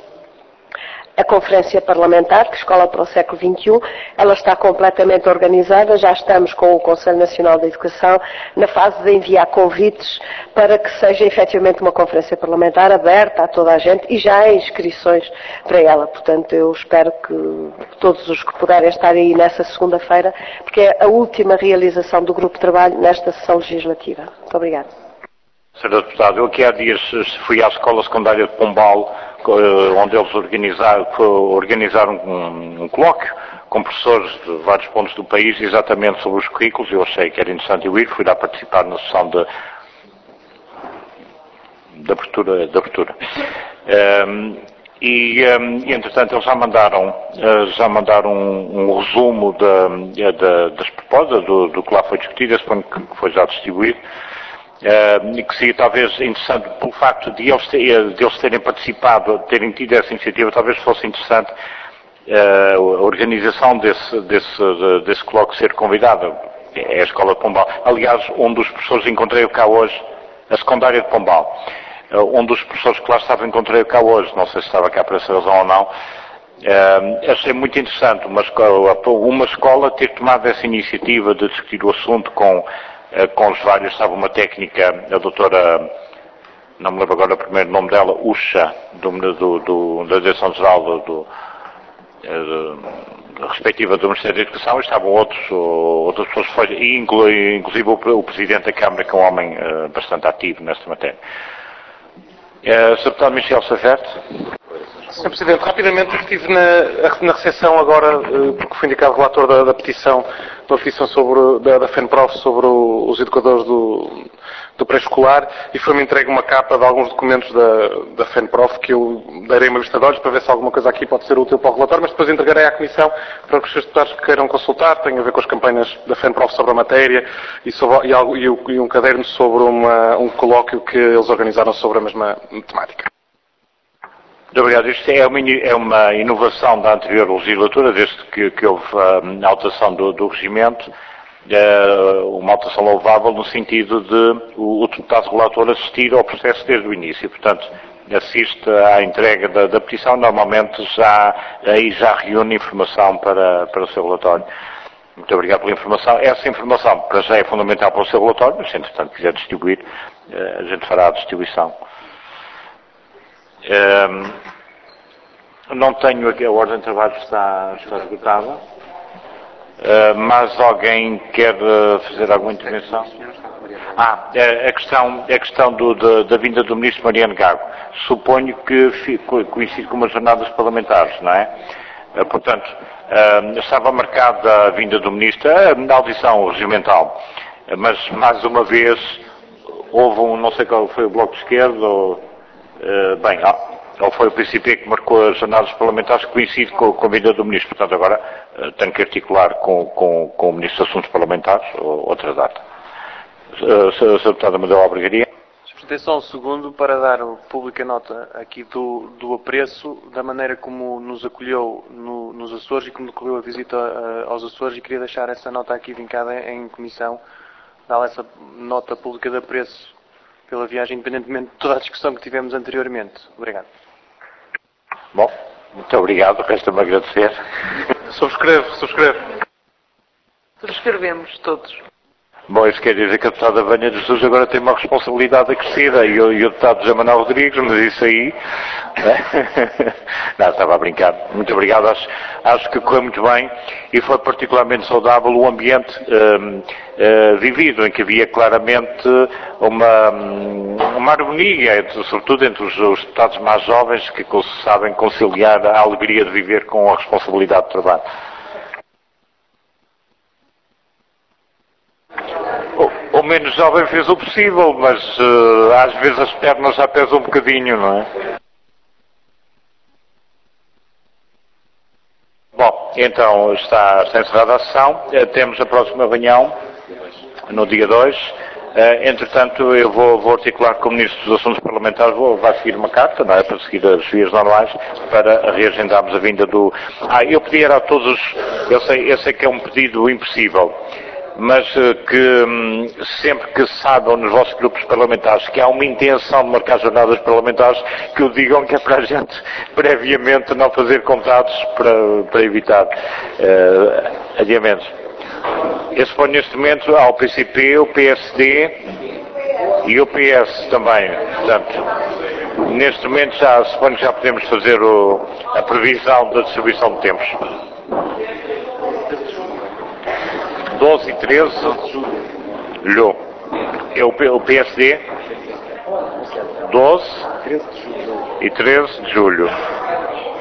a Conferência Parlamentar, que Escola para o Século vinte e um, ela está completamente organizada, já estamos com o Conselho Nacional da Educação na fase de enviar convites para que seja efetivamente uma Conferência Parlamentar aberta a toda a gente e já há inscrições para ela. Portanto, eu espero que todos os que puderem estar aí nessa segunda-feira, porque é a última realização do Grupo de Trabalho nesta sessão legislativa. Muito obrigada. senhor Deputado, eu aqui há dias fui à Escola Secundária de Pombal, onde eles organizaram, organizaram um, um colóquio com professores de vários pontos do país, exatamente sobre os currículos. Eu achei que era interessante eu ir, fui lá participar na sessão de, de abertura. De abertura. Um, e, um, e, entretanto, eles já mandaram, já mandaram um, um resumo da, da, das propostas, do, do que lá foi discutido, esse ponto que foi já distribuído. Uh, que seria talvez interessante pelo facto de eles, ter, de eles terem participado, terem tido essa iniciativa, talvez fosse interessante uh, a organização desse, desse, desse colóquio ser convidada. É a Escola de Pombal. Aliás, um dos professores encontrei-o cá hoje, a secundária de Pombal. Uh, um dos professores que lá estava encontrei-o cá hoje, não sei se estava cá por essa razão ou não. Uh, achei muito interessante uma escola, uma escola ter tomado essa iniciativa de discutir o assunto com com os vários, estava uma técnica, a doutora, não me lembro agora o primeiro nome dela, Ucha, do, do, do, da Direção-Geral do, do, do, respectiva do Ministério da Educação, e estavam outros, outras pessoas, e inclusive o, o Presidente da Câmara, que é um homem uh, bastante ativo nesta matéria. Uh, senhor Deputado Michel Saverte. senhor Presidente, rapidamente estive na, na recepção agora, porque fui indicado relator da, da petição, da petição sobre, da, da FENPROF sobre o, os educadores do, do pré-escolar, e foi-me entregue uma capa de alguns documentos da, da FENPROF que eu darei uma vista de olhos para ver se alguma coisa aqui pode ser útil para o relatório, mas depois entregarei à Comissão para que os senhores deputados que queiram consultar, tem a ver com as campanhas da FENPROF sobre a matéria e, sobre, e, algo, e um caderno sobre uma, um colóquio que eles organizaram sobre a mesma temática. Muito obrigado. Isto é uma, é uma inovação da anterior legislatura, desde que, que houve a alteração do, do regimento, uh, uma alteração louvável no sentido de o, o deputado relator assistir ao processo desde o início. Portanto, assiste à entrega da, da petição, normalmente já, aí já reúne informação para, para o seu relatório. Muito obrigado pela informação. Essa informação, para já, é fundamental para o seu relatório, mas se entretanto quiser distribuir, uh, a gente fará a distribuição. Um, não tenho aqui, a ordem de trabalho está, está esgotada, uh, mas alguém quer uh, fazer alguma intervenção? Ah, a questão, a questão do, da, da vinda do Ministro Mariano Gago. Suponho que coincide com umas jornadas parlamentares, não é? Portanto, estava marcada a vinda do Ministro, a audição regimental, mas mais uma vez houve um, não sei qual foi o Bloco de Esquerda, ou, bem, ou foi o P C P que marcou as jornadas parlamentares que coincide com, com a vinda do Ministro. Portanto, agora tenho que articular com, com, com o Ministro dos Assuntos Parlamentares outra data. Senhora Deputada Madela Albergaria. Só um segundo para dar pública nota aqui do, do apreço da maneira como nos acolheu no, nos Açores e como decorreu a visita uh, aos Açores, e queria deixar essa nota aqui vincada em comissão, dar essa nota pública de apreço pela viagem, independentemente de toda a discussão que tivemos anteriormente. Obrigado. Bom, muito obrigado, resta-me agradecer. Subscrevo, subscrevo. Subscrevemos todos. Bom, isso quer dizer que a deputada Vânia de Jesus agora tem uma responsabilidade acrescida, e o, e o deputado José Manuel Rodrigues, mas isso aí... Né? Não, estava a brincar. Muito obrigado, acho, acho que correu muito bem, e foi particularmente saudável o ambiente um, uh, vivido, em que havia claramente uma, uma harmonia, entre, sobretudo entre os, os deputados mais jovens, que sabem conciliar a alegria de viver com a responsabilidade de trabalho. O menos jovem fez o possível, mas uh, às vezes as pernas já pesam um bocadinho, não é? Bom, então está, está encerrada a sessão. Uh, temos a próxima reunião no dia dois. Uh, entretanto, eu vou, vou articular com o Ministro dos Assuntos Parlamentares, vou, vai seguir uma carta, não é? Para seguir as vias normais, para reagendarmos a vinda do... Ah, eu pedi a todos os... Eu sei, eu sei que é um pedido impossível, mas que sempre que saibam nos vossos grupos parlamentares que há uma intenção de marcar jornadas parlamentares, que o digam, que é para a gente previamente não fazer contatos para, para evitar uh, adiamentos. Eu suponho neste momento ao P C P, o P S D e o P S também. Portanto, neste momento já suponho que já podemos fazer o, a previsão da distribuição de tempos. doze e treze de julho. É o P S D. doze e treze de julho.